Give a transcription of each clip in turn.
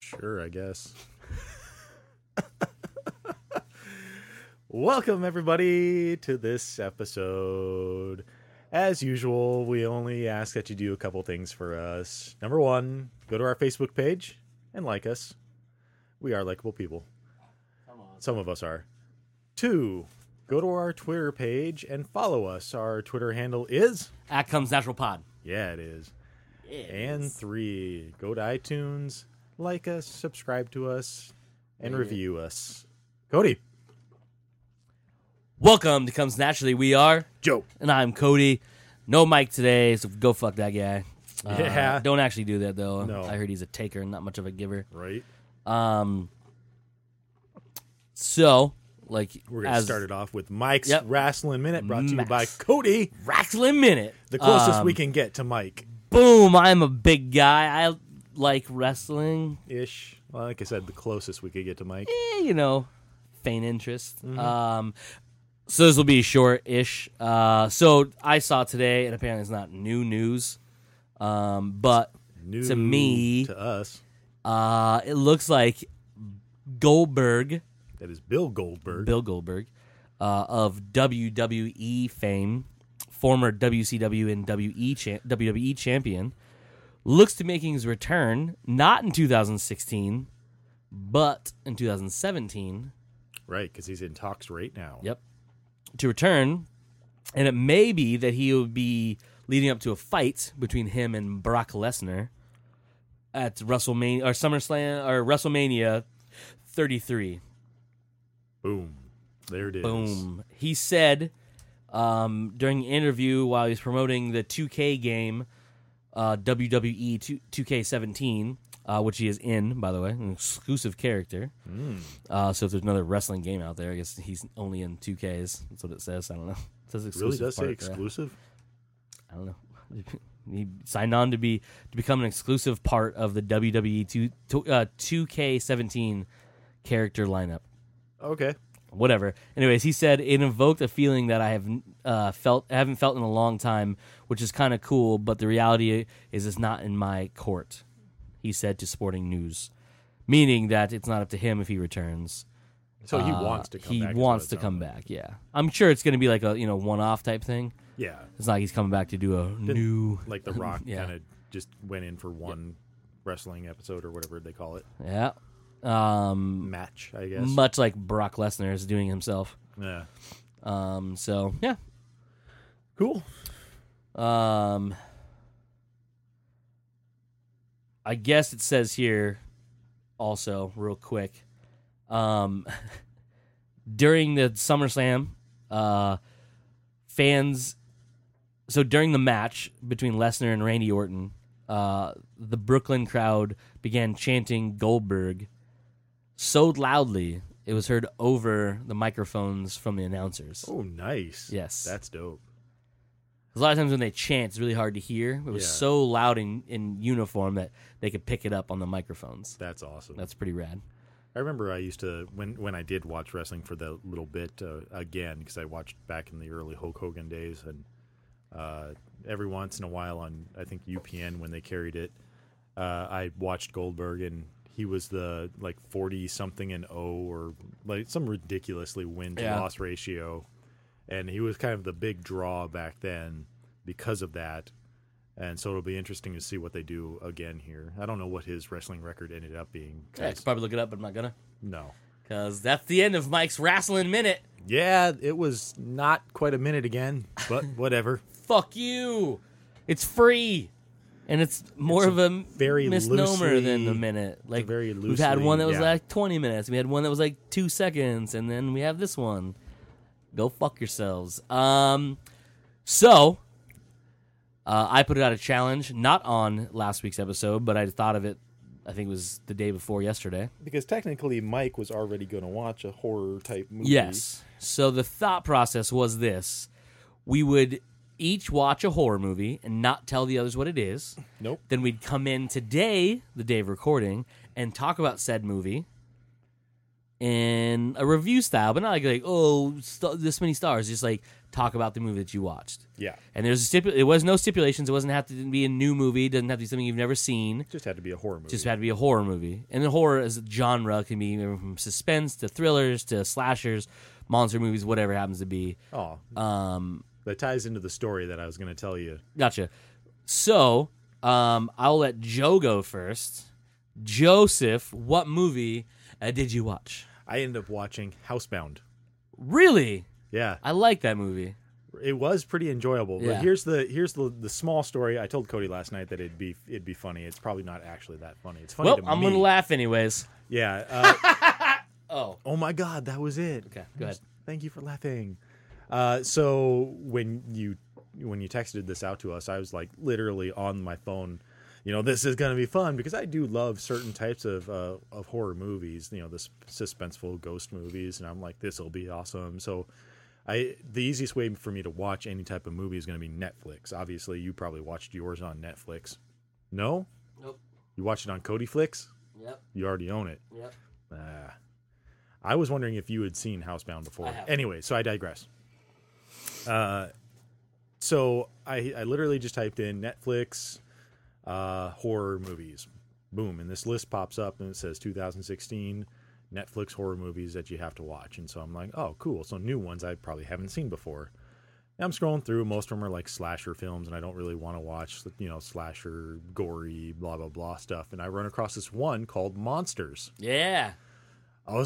Sure, I guess. Welcome, everybody, to this episode. As usual, we only ask that you do a couple things for us. Number one, go to our Facebook page and like us. We are likable people. Come on. Some of us are. Two, go to our Twitter page and follow us. Our Twitter handle is... @ComesNaturalPod. Yeah, it is. It And is. three, go to iTunes, like us, subscribe to us, and Yeah. review us. Cody. Welcome to Comes Naturally. We are, Joe. and I'm Cody. No Mike today, so go fuck that guy. Yeah. Don't actually do that, though. No. I heard he's a taker and not much of a giver. Right. So, like, We're going to start it off with Mike's Yep. Wrestling Minute, brought to you Max. by Cody. Wrestling Minute. The closest we can get to Mike. Boom, I'm a big guy. I like wrestling. Ish. Well, like I said, the closest we could get to Mike. Faint interest. So this will be short-ish. So I saw today, and apparently it's not new news, but New to me, to us, it looks like Goldberg, that is Bill Goldberg. Bill Goldberg, of WWE fame, former WCW and WWE champion, looks to making his return not in 2016, but in 2017. Right, because he's in talks right now. Yep. To return, and it may be that he will be leading up to a fight between him and Brock Lesnar at WrestleMania or SummerSlam or WrestleMania 33. Boom. There it is. Boom. He said during an interview while he was promoting the 2K game, WWE 2K17, which he is in, by the way, an exclusive character. So if there's another wrestling game out there, I guess he's only in 2Ks. That's what it says. I don't know. It says exclusive. Really does say part, exclusive? I don't know. He signed on to become an exclusive part of the WWE 2K17 character lineup. Okay. Whatever. Anyways, he said it invoked a feeling that I haven't felt in a long time, which is kind of cool. But the reality is, it's not in my court. He said to Sporting News, meaning that it's not up to him if he returns. So he wants to come He back. wants to come back. Yeah, I'm sure it's going to be like a one-off type thing. Yeah. It's not like he's coming back to do a new. Like The Rock Yeah. kind of just went in for one wrestling episode or whatever they call it. Yeah. Match, I guess. Much like Brock Lesnar is doing himself. Yeah. So yeah. Cool. I guess it says here also real quick. During the SummerSlam, fans. So during the match between Lesnar and Randy Orton, the Brooklyn crowd began chanting Goldberg so loudly it was heard over the microphones from the announcers. Oh, nice. Yes. That's dope. A lot of times when they chant, it's really hard to hear. It was Yeah. so loud in uniform that they could pick it up on the microphones. That's awesome. That's pretty rad. I remember I used to, when I did watch wrestling for the little bit again, because I watched back in the early Hulk Hogan days, and every once in a while on, I think, UPN when they carried it, I watched Goldberg, and he was the, 40-something and 0, or, some ridiculously win-to-loss ratio, and he was kind of the big draw back then because of that. And so it'll be interesting to see what they do again here. I don't know what his wrestling record ended up being. I could probably look it up, but I'm not gonna. No. Because that's the end of Mike's Wrestling Minute. Yeah, it was not quite a minute again, but whatever. Fuck you. It's free. And it's more It's of a very misnomer loosely- than a minute. Like very we've had one that was loosely, yeah. like 20 minutes. We had one that was like 2 seconds, and then we have this one. Go fuck yourselves. So I put it out a challenge, not on last week's episode, but I thought of it. I think it was the day before yesterday. Because technically Mike was already going to watch a horror-type movie. Yes. So the thought process was this. We would each watch a horror movie and not tell the others what it is. Nope. Then we'd come in today, the day of recording, and talk about said movie in a review style, but not like this many stars. Just like talk about the movie that you watched. Yeah. And it was no stipulations. It wasn't have to be a new movie. It doesn't have to be something you've never seen. Just had to be a horror movie. Just had to be a horror movie. And the horror as a genre can be from suspense to thrillers to slashers, monster movies, whatever it happens to be. Oh. That ties into the story that I was going to tell you. Gotcha. So, I'll let Joe go first. Joseph, what movie did you watch? I ended up watching Housebound. Really? Yeah. I like that movie. It was pretty enjoyable. Yeah. But here's the small story. I told Cody last night that it'd be funny. It's probably not actually that funny. It's funny Well, to me. I'm going to laugh anyways. Yeah. Oh my God, that was it. Okay, go ahead. Thank you for laughing. So when you texted this out to us, I was like literally on my phone. This is going to be fun because I do love certain types of horror movies. The suspenseful ghost movies, and I'm like, this will be awesome. So the easiest way for me to watch any type of movie is going to be Netflix. Obviously, you probably watched yours on Netflix. No? Nope. You watched it on Cody Flix? Yep. You already own it. Yep. I was wondering if you had seen Housebound before. I have. Anyway, so I digress. So I literally just typed in Netflix horror movies. Boom, and this list pops up and it says 2016 Netflix horror movies that you have to watch. And so I'm like, oh, cool. So new ones I probably haven't seen before. And I'm scrolling through. Most of them are like slasher films, and I don't really want to watch, slasher, gory, blah, blah, blah stuff. And I run across this one called Monsters. Yeah. I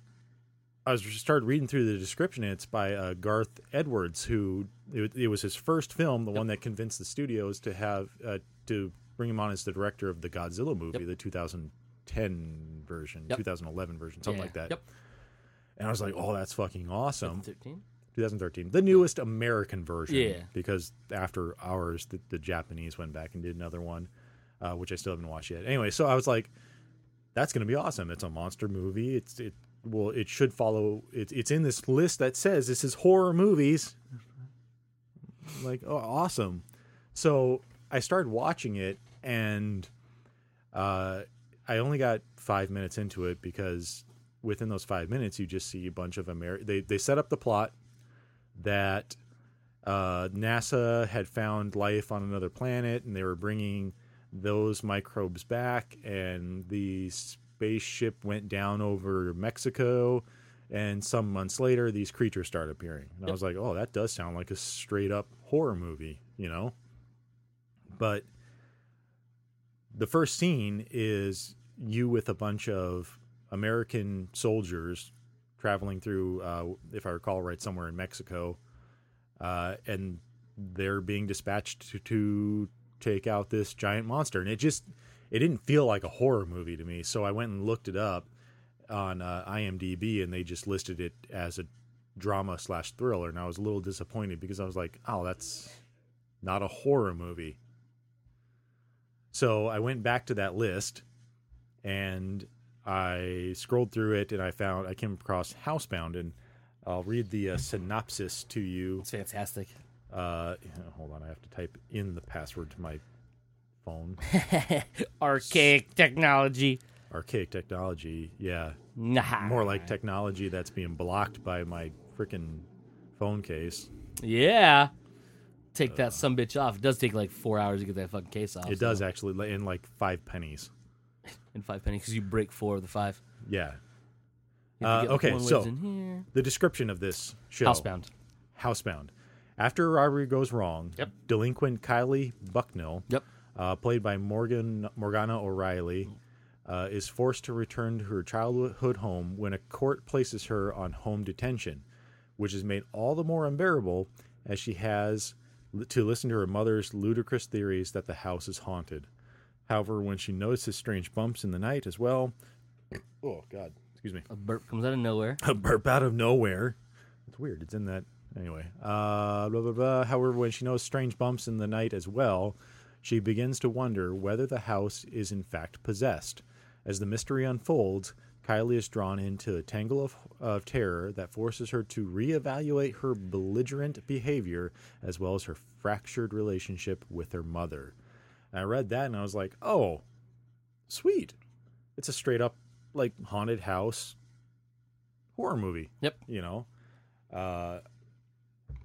started reading through the description, and it's by Garth Edwards, who it was his first film, the one that convinced the studios to have to bring him on as the director of the Godzilla movie, the 2010 version, 2011 version, something like that. Yep. And I was like, oh, that's fucking awesome. 2013? The newest American version. Yeah. Because after ours, the Japanese went back and did another one, which I still haven't watched yet. Anyway, so I was like, that's going to be awesome. It's a monster movie. It should follow. It's in this list that says this is horror movies. Like, oh, awesome. So I started watching it, and I only got 5 minutes into it because within those 5 minutes, you just see a bunch of They set up the plot that NASA had found life on another planet, and they were bringing those microbes back, and the spaceship went down over Mexico, and some months later these creatures started appearing, and I was like, oh, that does sound like a straight up horror movie, but the first scene is you with a bunch of American soldiers traveling through, if I recall right, somewhere in Mexico, and they're being dispatched to take out this giant monster, and it didn't feel like a horror movie to me. So I went and looked it up on IMDb, and they just listed it as a drama/thriller, and I was a little disappointed because I was like, oh, that's not a horror movie. So I went back to that list, and I scrolled through it, and I came across Housebound, and I'll read the synopsis to you. It's fantastic. Hold on, I have to type in the password to my phone. Archaic technology. Archaic technology, yeah. Nah. More like technology that's being blocked by my freaking phone case. Yeah. Take that sumbitch off. It does take like 4 hours to get that fucking case off. It does actually, in like 5 pennies. In 5 pennies, because you break 4 of the 5. Yeah. Okay, so the description of this show. Housebound. After a robbery goes wrong, delinquent Kylie Bucknell, played by Morgana O'Reilly, is forced to return to her childhood home when a court places her on home detention, which is made all the more unbearable as she has to listen to her mother's ludicrous theories that the house is haunted. However, when she notices strange bumps in the night as well... Oh, God. Excuse me. A burp comes out of nowhere. A burp out of nowhere. It's weird. It's in that... Anyway. Blah, blah, blah. However, when she notices strange bumps in the night as well, she begins to wonder whether the house is in fact possessed. As the mystery unfolds, Kylie is drawn into a tangle of terror that forces her to reevaluate her belligerent behavior as well as her fractured relationship with her mother. And I read that and I was like, oh, sweet. It's a straight up, like, haunted house horror movie. Yep.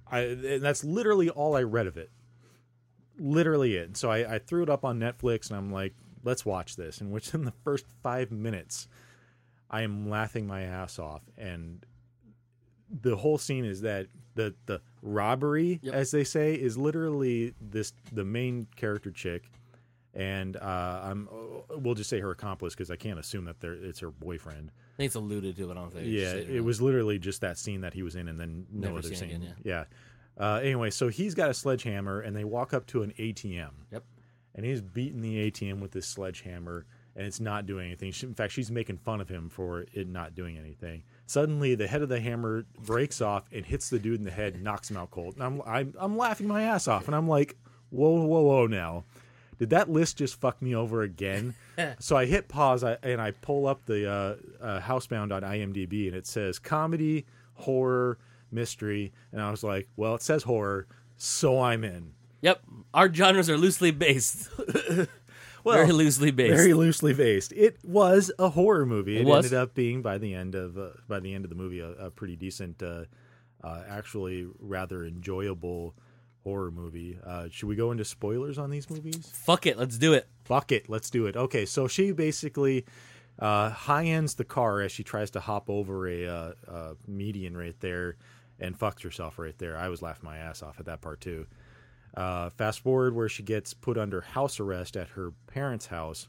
And that's literally all I read of it. Literally it. So I threw it up on Netflix, and I'm like, let's watch this. And within the first 5 minutes, I am laughing my ass off. And the whole scene is that the robbery, as they say, is literally the main character chick. And we'll just say her accomplice, because I can't assume that it's her boyfriend. I think it's alluded to, but I don't think. Yeah, it was literally just that scene that he was in, and then no Never other seen scene. again, yeah. Anyway, so he's got a sledgehammer, and they walk up to an ATM. Yep. And he's beating the ATM with this sledgehammer, and it's not doing anything. In fact, she's making fun of him for it not doing anything. Suddenly, the head of the hammer breaks off and hits the dude in the head, and knocks him out cold. And I'm laughing my ass off, and I'm like, whoa, now. Did that list just fuck me over again? So I hit pause, and I pull up the Housebound on IMDb, and it says comedy, horror, mystery. And I was like, well, it says horror, so I'm in. Yep. Our genres are loosely based. Well, very loosely based. Very loosely based. It was a horror movie. It was? ended up being, by the end of the movie, a pretty decent, actually rather enjoyable horror movie. Should we go into spoilers on these movies? Fuck it, let's do it. Fuck it, let's do it. Okay, so she basically high-ends the car as she tries to hop over a median right there and fucks herself right there. I was laughing my ass off at that part too. Fast forward where she gets put under house arrest at her parents' house.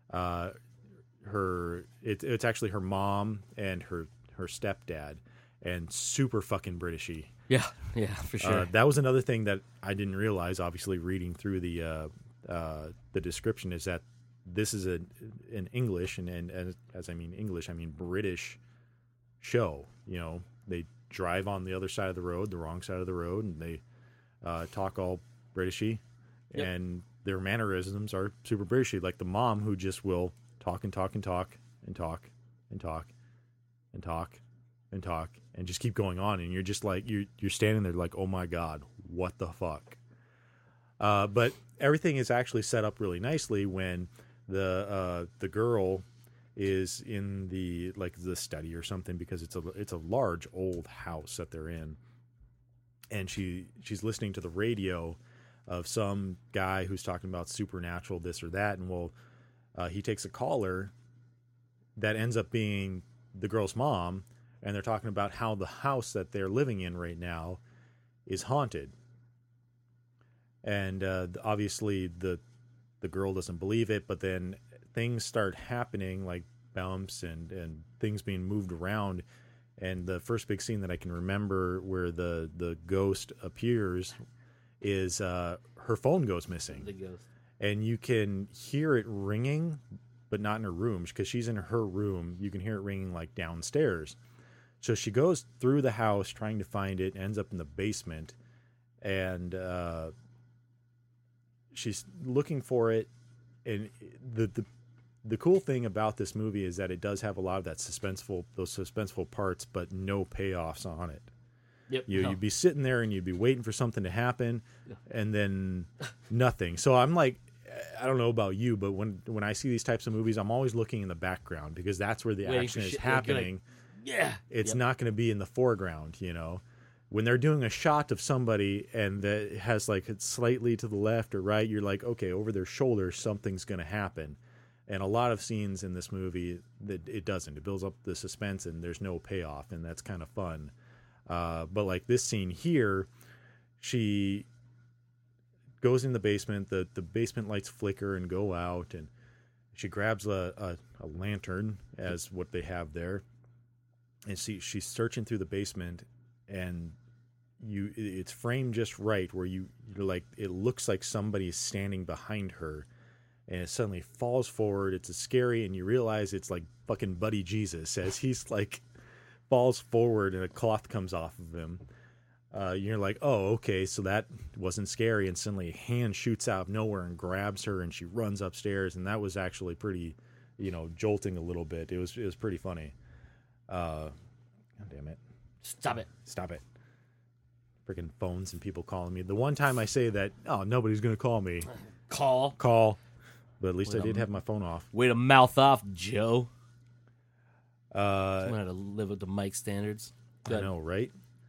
It's actually her mom and her stepdad, and super fucking Britishy. Yeah, for sure. That was another thing that I didn't realize, obviously, reading through the description, is that this is an English, and as I mean English, I mean British show. You know, they drive on the other side of the road, the wrong side of the road, and they talk all Britishy, and their mannerisms are super Britishy, like the mom who just will talk and talk and talk and talk and talk and talk and talk and just keep going on, and you're just like you're standing there like, oh my god, what the fuck. But everything is actually set up really nicely when the girl is in the study or something, because it's a large old house that they're in, and she's listening to the radio of some guy who's talking about supernatural this or that, and he takes a caller that ends up being the girl's mom, and they're talking about how the house that they're living in right now is haunted. And obviously the girl doesn't believe it, but then things start happening, like bumps and things being moved around. And the first big scene that I can remember where the ghost appears is her phone goes missing. The ghost. And you can hear it ringing, but not in her room, because she's in her room. You can hear it ringing like downstairs. So she goes through the house trying to find it, ends up in the basement, and she's looking for it. And the cool thing about this movie is that it does have a lot of those suspenseful parts, but no payoffs on it. Yep. You'd be sitting there and you'd be waiting for something to happen, and then nothing. So I'm like, I don't know about you, but when I see these types of movies, I'm always looking in the background, because that's where the action is happening. It's not going to be in the foreground, you know. When they're doing a shot of somebody and that has like it's slightly to the left or right, you're like, okay, over their shoulder something's going to happen. And a lot of scenes in this movie that it doesn't. It builds up the suspense and there's no payoff, and that's kind of fun. But like this scene here, she goes in the basement. The basement lights flicker and go out, and she grabs a lantern as what they have there, and she's searching through the basement, and it's framed just right where you're like, it looks like somebody's standing behind her, and it suddenly falls forward. It's scary, and you realize it's like fucking Buddy Jesus as he's like falls forward and a cloth comes off of him. You're like, oh, okay, so that wasn't scary, and suddenly a hand shoots out of nowhere and grabs her, and she runs upstairs, and that was actually pretty, jolting a little bit. It was pretty funny. God damn it. Stop it. Freaking phones and people calling me. The one time I say that, oh, nobody's going to call me. Call. But at least I did have my phone off. Way to mouth off, Joe. Someone had to live with the mic standards. I know, right?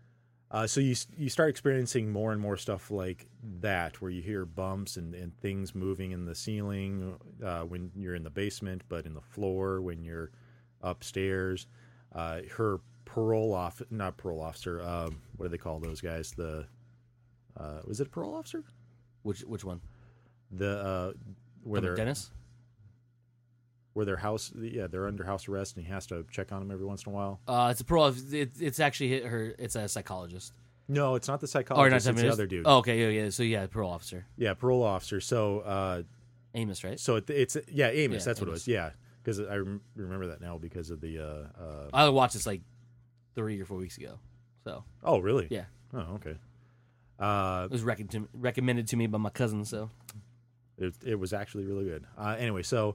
So you start experiencing more and more stuff like that, where you hear bumps and things moving in the ceiling when you're in the basement, but in the floor when you're upstairs. Her not parole officer. What do they call those guys? Was it a parole officer? Which one? Where they're Dennis? Where their house, they're under house arrest, and he has to check on them every once in a while. It's a parole. It's actually her. It's a psychologist. No, it's not the Or psychologist. not It's the other dude. Oh, okay, yeah. So yeah, parole officer. Yeah, parole officer. So Amos, right? So it's Amos. Yeah, That's what it Amos. was. Yeah, because I remember that now because of the. I watched this like 3 or 4 weeks ago. So Oh, really? yeah, Oh, okay. it was recommended to me by my cousin. So It was actually really good. Anyway, so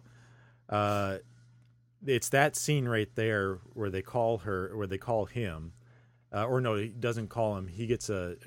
it's that scene right there where they call him, or no, he doesn't call him. He gets her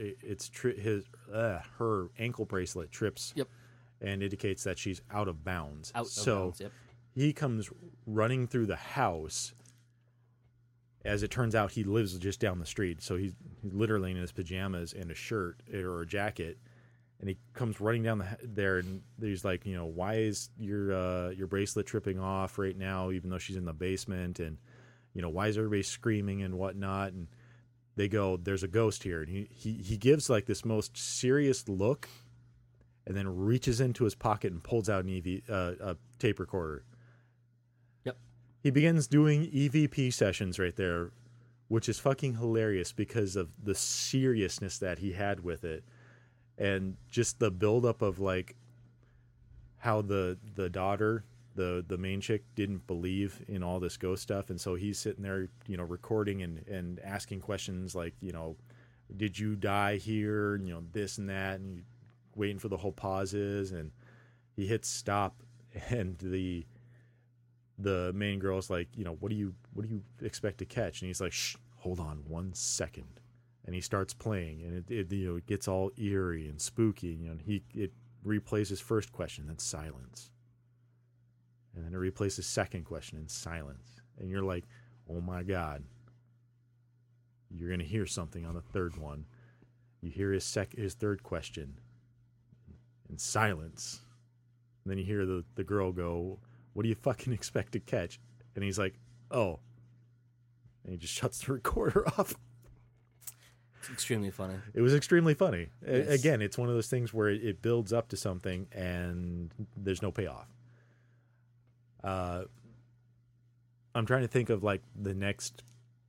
ankle bracelet trips. Yep. And indicates that she's out of bounds. Yep. He comes running through the house. As it turns out, he lives just down the street, so he's literally in his pajamas and a shirt or a jacket, and he comes running down there, and he's like, why is your bracelet tripping off right now, even though she's in the basement, and why is everybody screaming and whatnot? And they go, there's a ghost here, and he gives like this most serious look, and then reaches into his pocket and pulls out a tape recorder. Yep. He begins doing EVP sessions right there, which is fucking hilarious because of the seriousness that he had with it. And just the buildup of like how the daughter, the main chick, didn't believe in all this ghost stuff. And so he's sitting there, recording and asking questions like, did you die here? This and that. And waiting for the whole pauses, and he hits stop, and the main girl's like, what do you expect to catch? And he's like, shh, hold on 1 second. And he starts playing, and it gets all eerie and spooky. And it replays his first question, then silence, and then it replays his second question and silence. And you're like, oh my god, you're gonna hear something on the third one. You hear his third question and silence. And then you hear the girl go, what do you fucking expect to catch? And he's like, oh. And he just shuts the recorder off. It's extremely funny. It was extremely funny. Yes. Again, it's one of those things where it builds up to something and there's no payoff. I'm trying to think of like the next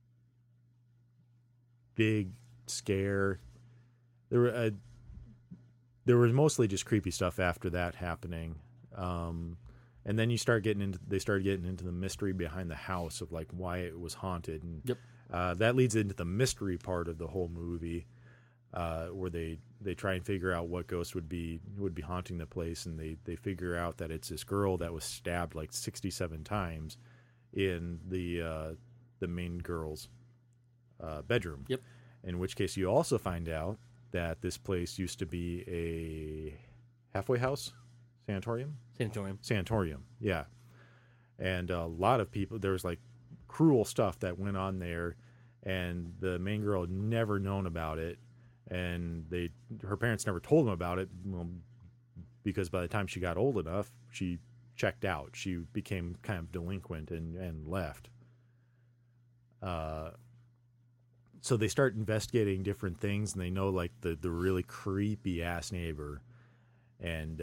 big scare. There was mostly just creepy stuff after that happening. And then they started getting into the mystery behind the house of like why it was haunted. And Yep. That leads into the mystery part of the whole movie, where they try and figure out what ghost would be haunting the place, and they figure out that it's this girl that was stabbed like 67 times in the main girl's bedroom. Yep. In which case, you also find out that this place used to be a halfway house, sanatorium, yeah. And a lot of people, there was like cruel stuff that went on there, and the main girl had never known about it, and her parents never told them about it, because by the time she got old enough, she checked out. She became kind of delinquent and left. So they start investigating different things, and they know like the really creepy ass neighbor, and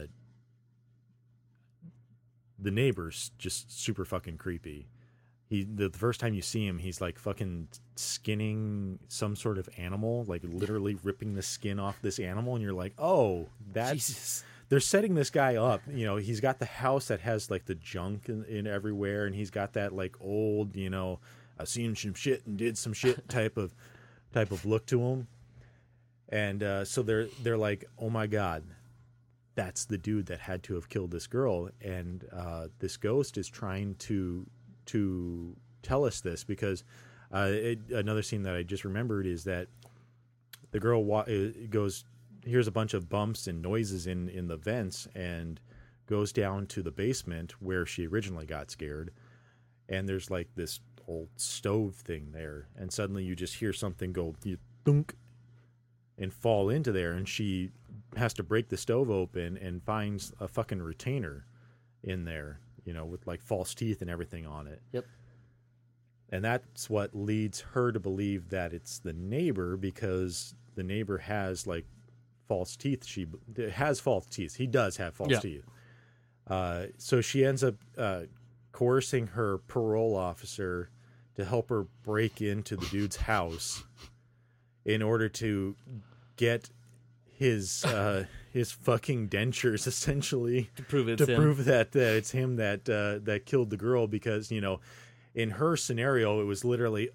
the neighbor's just super fucking creepy. The first time you see him, he's like fucking skinning some sort of animal, like literally ripping the skin off this animal, and you're like, oh, that's Jesus. They're setting this guy up. He's got the house that has like the junk in everywhere, and he's got that like old, I've seen some shit and did some shit type of look to him. And so they're like, oh my god, that's the dude that had to have killed this girl. And this ghost is trying to tell us this, because another scene that I just remembered is that the girl hears a bunch of bumps and noises in the vents, and goes down to the basement where she originally got scared. And there's like this old stove thing there, and suddenly you just hear something go thunk, and fall into there, and she has to break the stove open and finds a fucking retainer in there, with like false teeth and everything on it. Yep. And that's what leads her to believe that it's the neighbor, because the neighbor has like false teeth. She has false teeth. He does have false teeth. So she ends up coercing her parole officer to help her break into the dude's house in order to get his fucking dentures, essentially, to prove that it's him that killed the girl, because in her scenario it was literally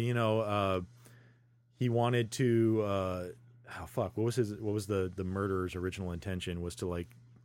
he wanted to what was the murderer's original intention was that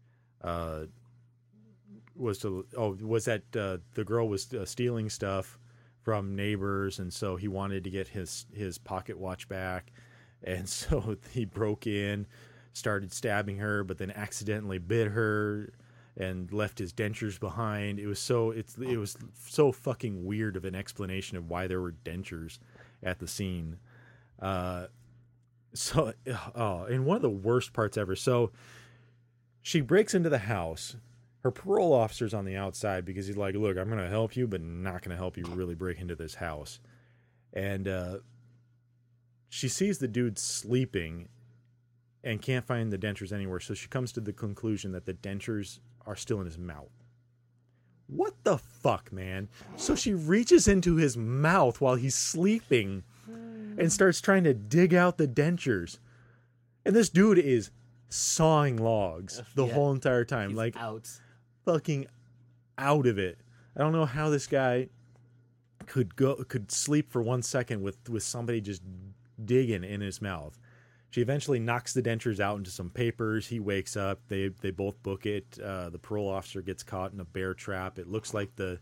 the girl was stealing stuff from neighbors, and so he wanted to get his pocket watch back, and so he broke in, started stabbing her, but then accidentally bit her and left his dentures behind. It was so fucking weird of an explanation of why there were dentures at the scene. And one of the worst parts ever. So she breaks into the house. Her parole officer's on the outside because he's like, look, I'm going to help you, but not going to help you really break into this house. And she sees the dude sleeping and can't find the dentures anywhere. So she comes to the conclusion that the dentures are still in his mouth. What the fuck, man? So she reaches into his mouth while he's sleeping and starts trying to dig out the dentures. And this dude is sawing logs the whole entire time. He's like out. Fucking out of it. I don't know how this guy could sleep for 1 second with somebody just digging in his mouth. She eventually knocks the dentures out into some papers. He wakes up. They both book it. The parole officer gets caught in a bear trap. It looks like the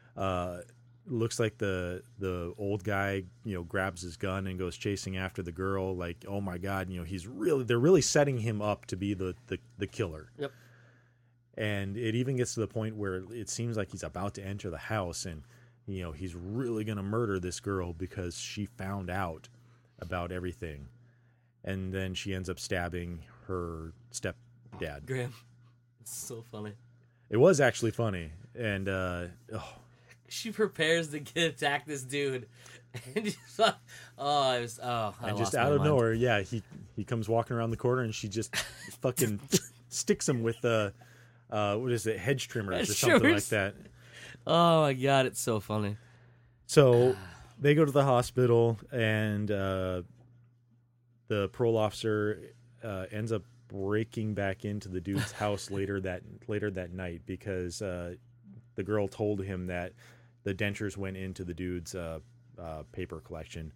old guy, grabs his gun and goes chasing after the girl. Like, oh my God, they're really setting him up to be the killer. Yep. And it even gets to the point where it seems like he's about to enter the house, and he's really gonna murder this girl because she found out about everything. And then she ends up stabbing her stepdad. Graham, it's so funny. It was actually funny. And, she prepares to attack this dude. And just like, just out of nowhere, he comes walking around the corner, and she just fucking sticks him with what is it, hedge trimmers or something like that. Oh my God, it's so funny. So they go to the hospital, and the parole officer ends up breaking back into the dude's house later that night because the girl told him that the dentures went into the dude's paper collection.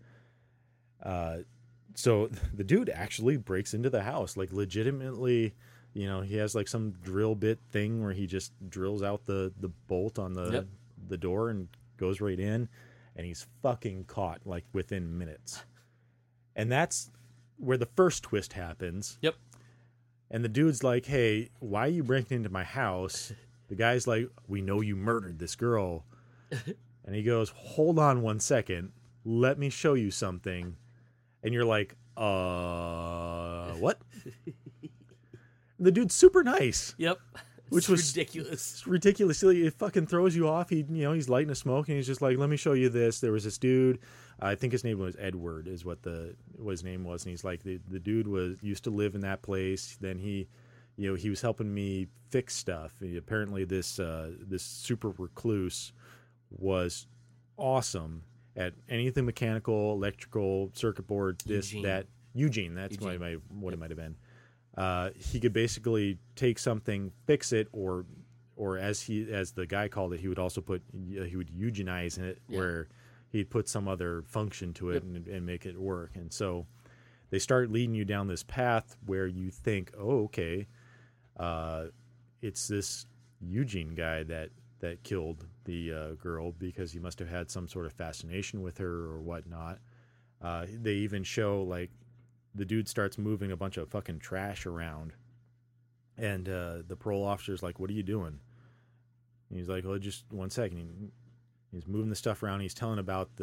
So the dude actually breaks into the house, like legitimately. He has like some drill bit thing where he just drills out the bolt on the door and goes right in, and he's fucking caught like within minutes. And that's where the first twist happens. Yep. And the dude's like, hey, why are you breaking into my house? The guy's like, we know you murdered this girl. And he goes, hold on 1 second. Let me show you something. And you're like, what? The dude's super nice. Yep. Which was ridiculous. It's ridiculous. It fucking throws you off. He's lighting a smoke, and he's just like, let me show you this. There was this dude. I think his name was Edward, is what his name was. And he's like, the dude used to live in that place. Then he was helping me fix stuff. Apparently this super recluse was awesome at anything mechanical, electrical, circuit board, this, Eugene. that. Eugene, that's what it might have been. He could basically take something, fix it, or as the guy called it, he would eugeneize it, where he'd put some other function to it and make it work. And so they start leading you down this path where you think, oh, okay, it's this Eugene guy that killed the girl because he must have had some sort of fascination with her or whatnot. They even show like the dude starts moving a bunch of fucking trash around, and the parole officer's like, what are you doing? And he's like, well, just 1 second. He's moving the stuff around. He's telling about the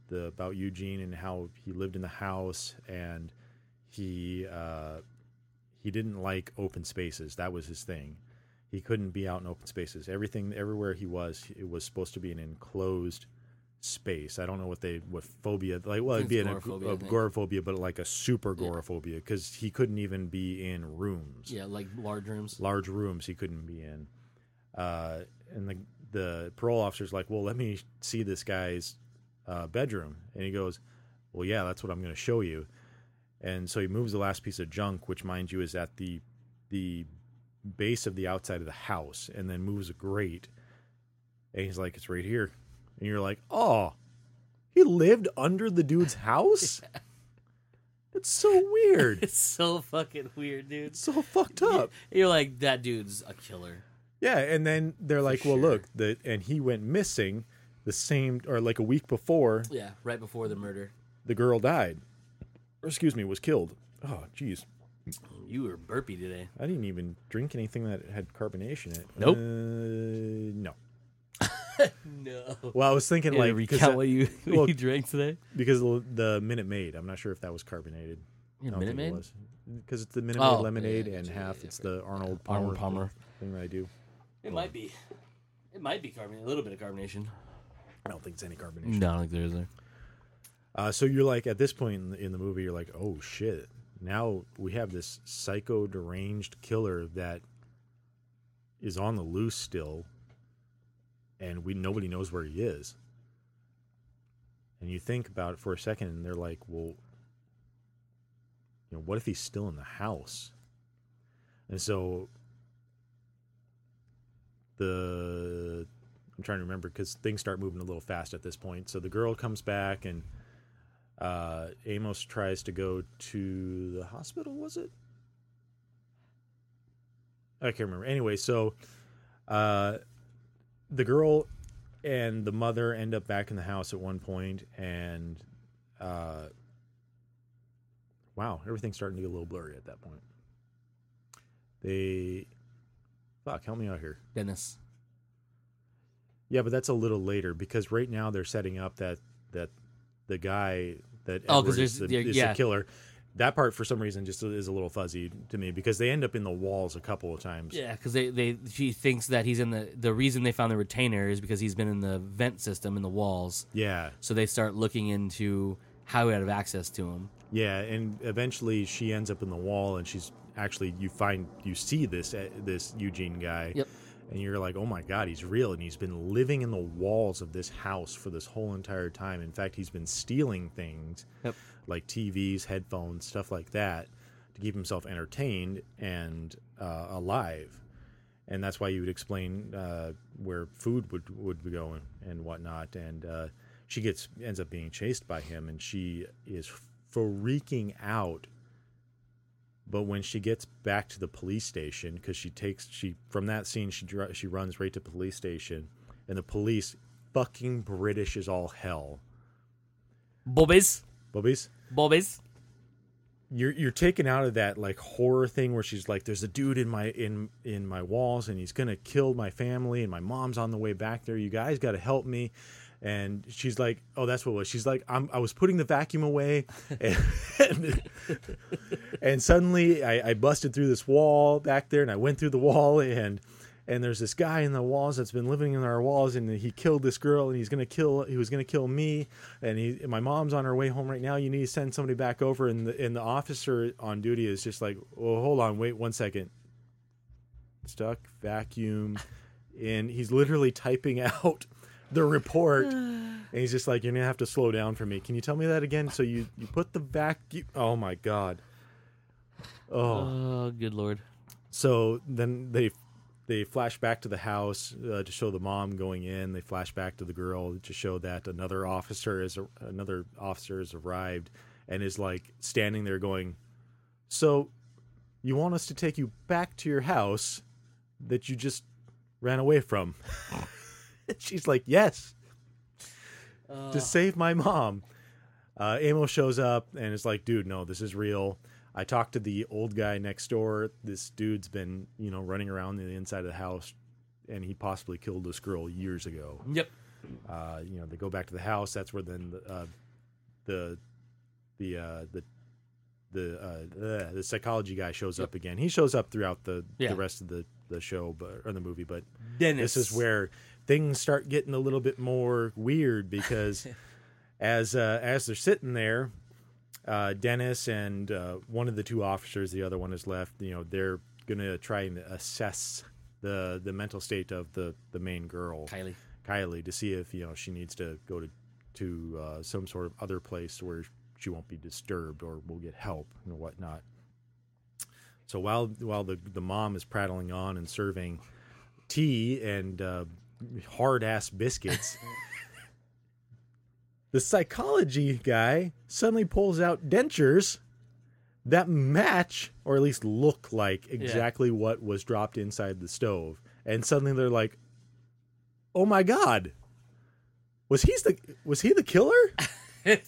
about Eugene and how he lived in the house, and he didn't like open spaces. That was his thing. He couldn't be out in open spaces. Everywhere he was, it was supposed to be an enclosed space. I don't know what phobia, like, well, it'd be agoraphobia, agoraphobia, but like a super agoraphobia, because he couldn't even be in rooms. Yeah, like large rooms. Large rooms he couldn't be in. And the parole officer's like, well, let me see this guy's bedroom. And he goes, well, yeah, that's what I'm going to show you. And so he moves the last piece of junk, which, mind you, is at the base of the outside of the house, and then moves a grate. And he's like, it's right here. And you're like, oh, he lived under the dude's house? It's so weird. It's so fucking weird, dude. It's so fucked up. You're like, that dude's a killer. Yeah, and then they're like, well, look, and he went missing the same, or like a week before. Yeah, right before the murder. The girl died. Or, excuse me, was killed. Oh, jeez. You were burpy today. I didn't even drink anything that had carbonation in it. Nope. No. No. Well, I was thinking, Yeah, like, recount what you drank today. Because the Minute Maid. I'm not sure if that was carbonated. Yeah, Minute Maid? Because it's the Minute Maid lemonade, and half it's right. the Arnold Palmer thing that I do. It might be. It might be carbonated. A little bit of carbonation. I don't think it's any carbonation. No, I don't think there is there. So you're like, at this point in the movie, you're like, oh shit. Now we have this psycho deranged killer that is on the loose still, and nobody knows where he is. And you think about it for a second, and they're like, well, what if he's still in the house? And so I'm trying to remember, because things start moving a little fast at this point. So the girl comes back, and Amos tries to go to the hospital, was it? I can't remember. Anyway, so the girl and the mother end up back in the house at one point, and wow, everything's starting to get a little blurry at that point. Help me out here. Dennis. Yeah, but that's a little later, because right now they're setting up that the guy that is the killer. That part, for some reason, just is a little fuzzy to me, because they end up in the walls a couple of times. Yeah, because she thinks that he's in the reason they found the retainer is because he's been in the vent system in the walls. Yeah. So they start looking into how we have access to him. Yeah, and eventually she ends up in the wall, and she's actually, you see this Eugene guy. Yep. And you're like, oh my God, he's real, and he's been living in the walls of this house for this whole entire time. In fact, he's been stealing things, like TVs, headphones, stuff like that, to keep himself entertained and alive. And that's why you would explain where food would be going and whatnot. And she ends up being chased by him, and she is freaking out. But when she gets back to the police station, because from that scene she runs right to the police station, and the police, fucking British as all hell. Bobbies. You're taken out of that like horror thing where she's like, there's a dude in my walls, and he's gonna kill my family, and my mom's on the way back there. You guys got to help me. And she's like, oh, that's what it was. She's like, I was putting the vacuum away, and suddenly I busted through this wall back there, and I went through the wall, and there's this guy in the walls that's been living in our walls, and he killed this girl, and he was gonna kill me, and my mom's on her way home right now. You need to send somebody back over, and the officer on duty is just like, well, hold on, wait 1 second. Stuck, vacuum, and he's literally typing out the report, and he's just like, you're gonna have to slow down for me. Can you tell me that again? So you put the vacuum. Oh my God. Oh, good Lord. So then they flash back to the house to show the mom going in. They flash back to the girl to show that another officer has arrived and is like standing there going, so you want us to take you back to your house that you just ran away from? She's like, yes, to save my mom. Amos shows up and is like, dude, no, this is real. I talked to the old guy next door. This dude's been, running around the inside of the house, and he possibly killed this girl years ago. Yep. They go back to the house. That's where then the psychology guy shows up again. He shows up throughout the rest of the show, or the movie. But Dennis. This is where things start getting a little bit more weird because as they're sitting there, Dennis and one of the two officers, the other one is left. They're gonna try and assess the mental state of the main girl, Kylie, to see if she needs to go to some sort of other place where she won't be disturbed or will get help and whatnot. So while the mom is prattling on and serving tea and hard ass biscuits, the psychology guy suddenly pulls out dentures that match, or at least look like, exactly what was dropped inside the stove. And suddenly they're like, "Oh my God, was he the killer?"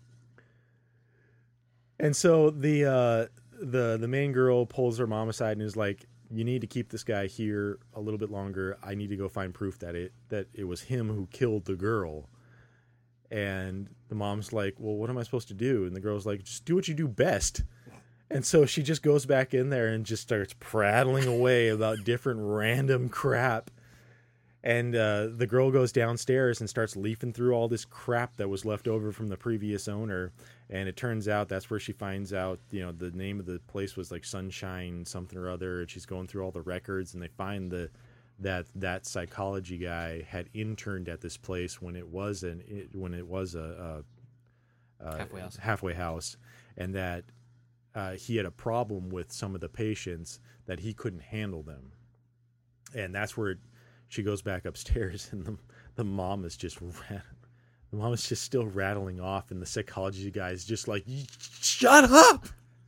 And so the main girl pulls her mom aside and is like, "You need to keep this guy here a little bit longer. I need to go find proof that it was him who killed the girl." And the mom's like, "Well, what am I supposed to do?" And the girl's like, "Just do what you do best." And so she just goes back in there and just starts prattling away about different random crap. And the girl goes downstairs and starts leafing through all this crap that was left over from the previous owner. And it turns out that's where she finds out, the name of the place was like Sunshine something or other. And she's going through all the records, and they find that psychology guy had interned at this place when it was a halfway house, and that he had a problem with some of the patients, that he couldn't handle them. And that's where she goes back upstairs, and the mom is just still rattling off, and the psychology guy is just like, shut up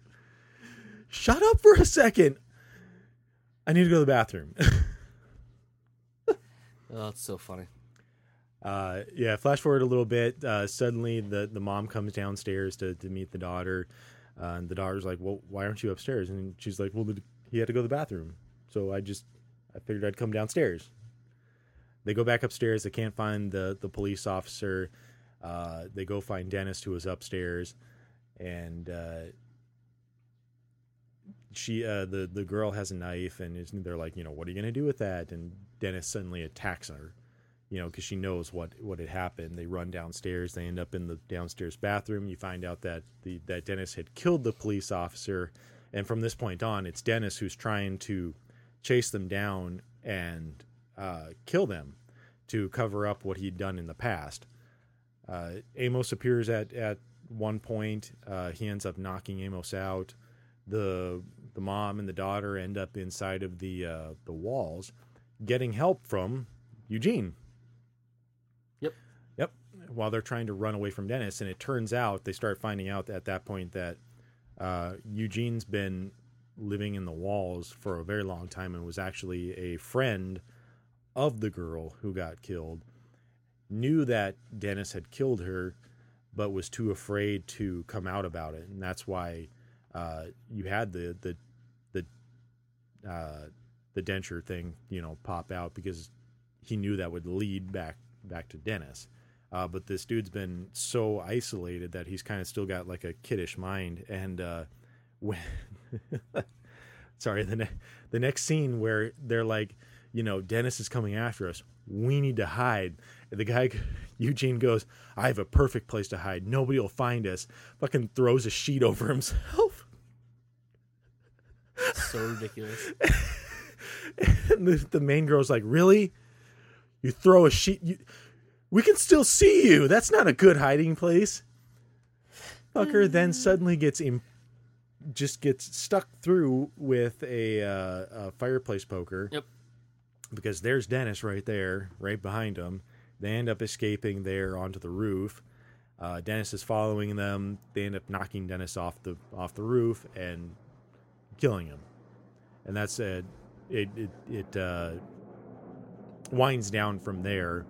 for a second, I need to go to the bathroom. Oh, it's so funny. Flash forward a little bit. Suddenly the mom comes downstairs to meet the daughter. And the daughter's like, "Well, why aren't you upstairs?" And she's like, "Well, he had to go to the bathroom. So I figured I'd come downstairs." They go back upstairs. They can't find the police officer. They go find Dennis, who was upstairs. And the girl has a knife, and they're like, "What are you going to do with that?" And Dennis suddenly attacks her, because she knows what had happened. They run downstairs. They end up in the downstairs bathroom. You find out that that Dennis had killed the police officer, and from this point on, it's Dennis who's trying to chase them down and kill them to cover up what he'd done in the past. Amos appears at one point. He ends up knocking Amos out. The mom and the daughter end up inside of the walls, getting help from Eugene. Yep. While they're trying to run away from Dennis, and it turns out they start finding out at that point that Eugene's been living in the walls for a very long time and was actually a friend of the girl who got killed. Knew that Dennis had killed her, but was too afraid to come out about it, and that's why you had the denture thing, pop out, because he knew that would lead back to Dennis. But this dude's been so isolated that he's kind of still got like a kiddish mind. And when sorry, the next scene where they're like, Dennis is coming after us, we need to hide. And the guy, Eugene, goes, "I have a perfect place to hide. Nobody will find us." Fucking throws a sheet over himself. So ridiculous. And the main girl's like, "Really? You throw a sheet? We can still see you. That's not a good hiding place." Fucker then suddenly gets stuck through with a fireplace poker. Yep. Because there's Dennis right there, right behind him. They end up escaping there onto the roof. Dennis is following them. They end up knocking Dennis off the roof and killing him. And that's it winds down from there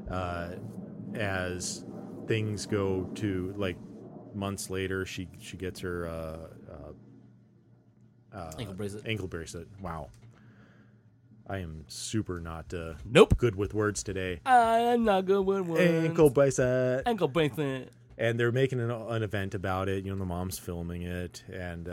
as things go to, like, months later. She gets her ankle bracelet. Ankle bracelet. Wow. I am super not Nope. good with words today. I'm not good with words. Ankle bicep. Ankle bracelet. And they're making an event about it. You know, the mom's filming it, and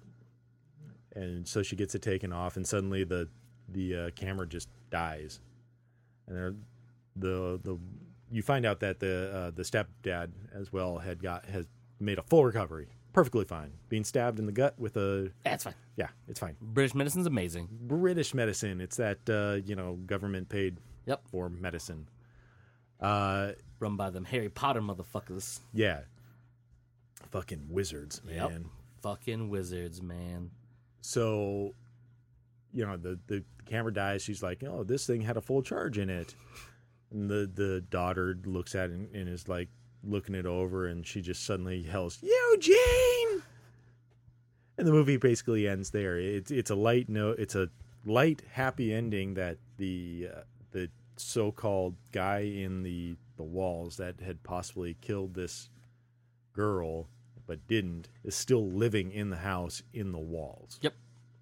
so she gets it taken off, and suddenly the camera just dies, and you find out that the stepdad as well has made a full recovery, perfectly fine, being stabbed in the gut with a That's fine. yeah, it's fine. British medicine's amazing. British medicine, it's that government paid Yep. for medicine. Run by them Harry Potter motherfuckers. Yeah, fucking wizards, man. Yep. Fucking wizards, man. So, the camera dies. She's like, "Oh, this thing had a full charge in it." And the daughter looks at it and is like looking it over, and she just suddenly yells, "Eugene!" And the movie basically ends there. It's a light note. It's a light, happy ending that the so-called guy in the walls that had possibly killed this girl but didn't is still living in the house in the walls. Yep.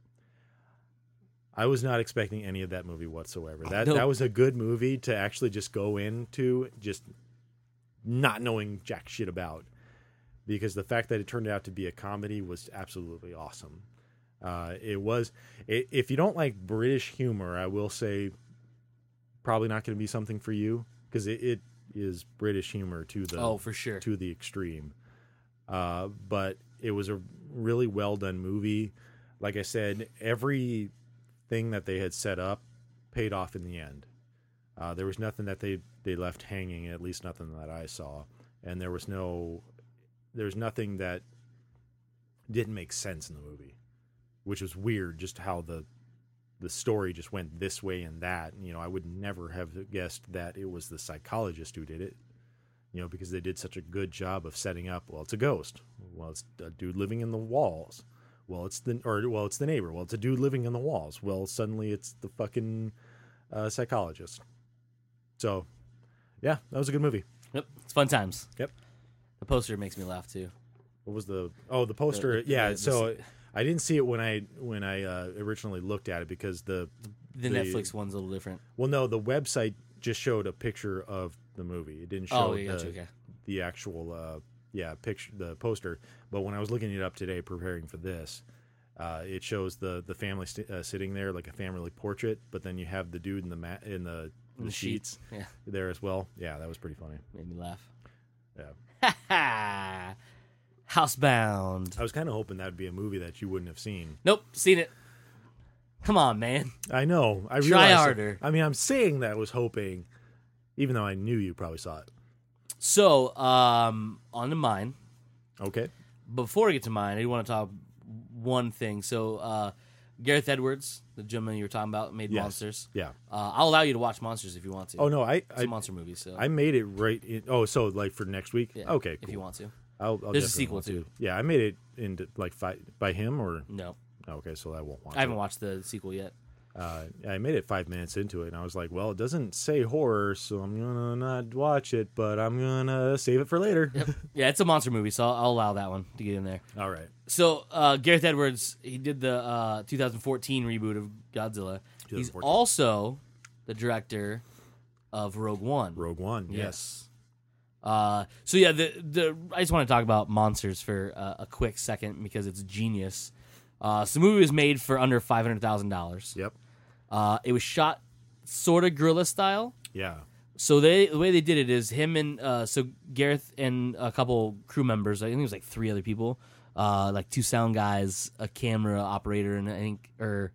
I was not expecting any of that movie whatsoever. That Nope. that was a good movie to actually just go into just not knowing jack shit about, because the fact that it turned out to be a comedy was absolutely awesome. If you don't like British humor, I will say probably not going to be something for you, because it is British humor to the for sure. to the extreme. But it was a really well done movie. Like I said, everything that they had set up paid off in the end. There was nothing that they left hanging, at least nothing that I saw, and there was nothing that didn't make sense in the movie, which was weird. Just how the story just went this way and that. I would never have guessed that it was the psychologist who did it. Because they did such a good job of setting up. Well, it's a ghost. Well, it's a dude living in the walls. Well, it's the neighbor. Well, it's a dude living in the walls. Well, suddenly it's the fucking psychologist. So, yeah, that was a good movie. Yep. It's fun times. Yep. The poster makes me laugh too. What was the poster? So I didn't see it when I originally looked at it, because the Netflix one's a little different. Well, no, the website just showed a picture of the movie. It didn't show the actual picture, the poster. But when I was looking it up today, preparing for this, it shows the family sitting there like a family portrait. But then you have the dude in the sheets there as well. Yeah, that was pretty funny. Made me laugh. Yeah. Housebound. I was kind of hoping that would be a movie that you wouldn't have seen. Nope, seen it. Come on, man. I know. I realized. Try harder. I mean, I'm saying that I was hoping, even though I knew you probably saw it. So, on to mine. Okay. Before I get to mine, I do want to talk one thing. So, Gareth Edwards, the gentleman you were talking about, made Monsters. Yeah. I'll allow you to watch Monsters if you want to. Oh no, It's a monster movie. So I made it right. So like for next week. yeah, Okay. Cool. If you want to. I'll There's a definitely sequel want to. too. Yeah, I made it into like by him or. No, Okay, so I won't watch. I haven't watched the sequel yet. I made it 5 minutes into it, and I was like, well, it doesn't say horror, so I'm gonna not watch it, but I'm gonna save it for later. Yep. Yeah, it's a monster movie, so I'll allow that one to get in there. All right. So Gareth Edwards, he did the 2014 reboot of Godzilla. He's 2014. also the director of Rogue One. Rogue One. Yes. So yeah, I just want to talk about Monsters for a quick second because it's genius. So the movie was made for under $500,000. Yep. It was shot sort of guerrilla style. Yeah. So the way they did it is him and so Gareth and a couple crew members. I think it was like 3 other people, like 2 sound guys, a camera operator, and I think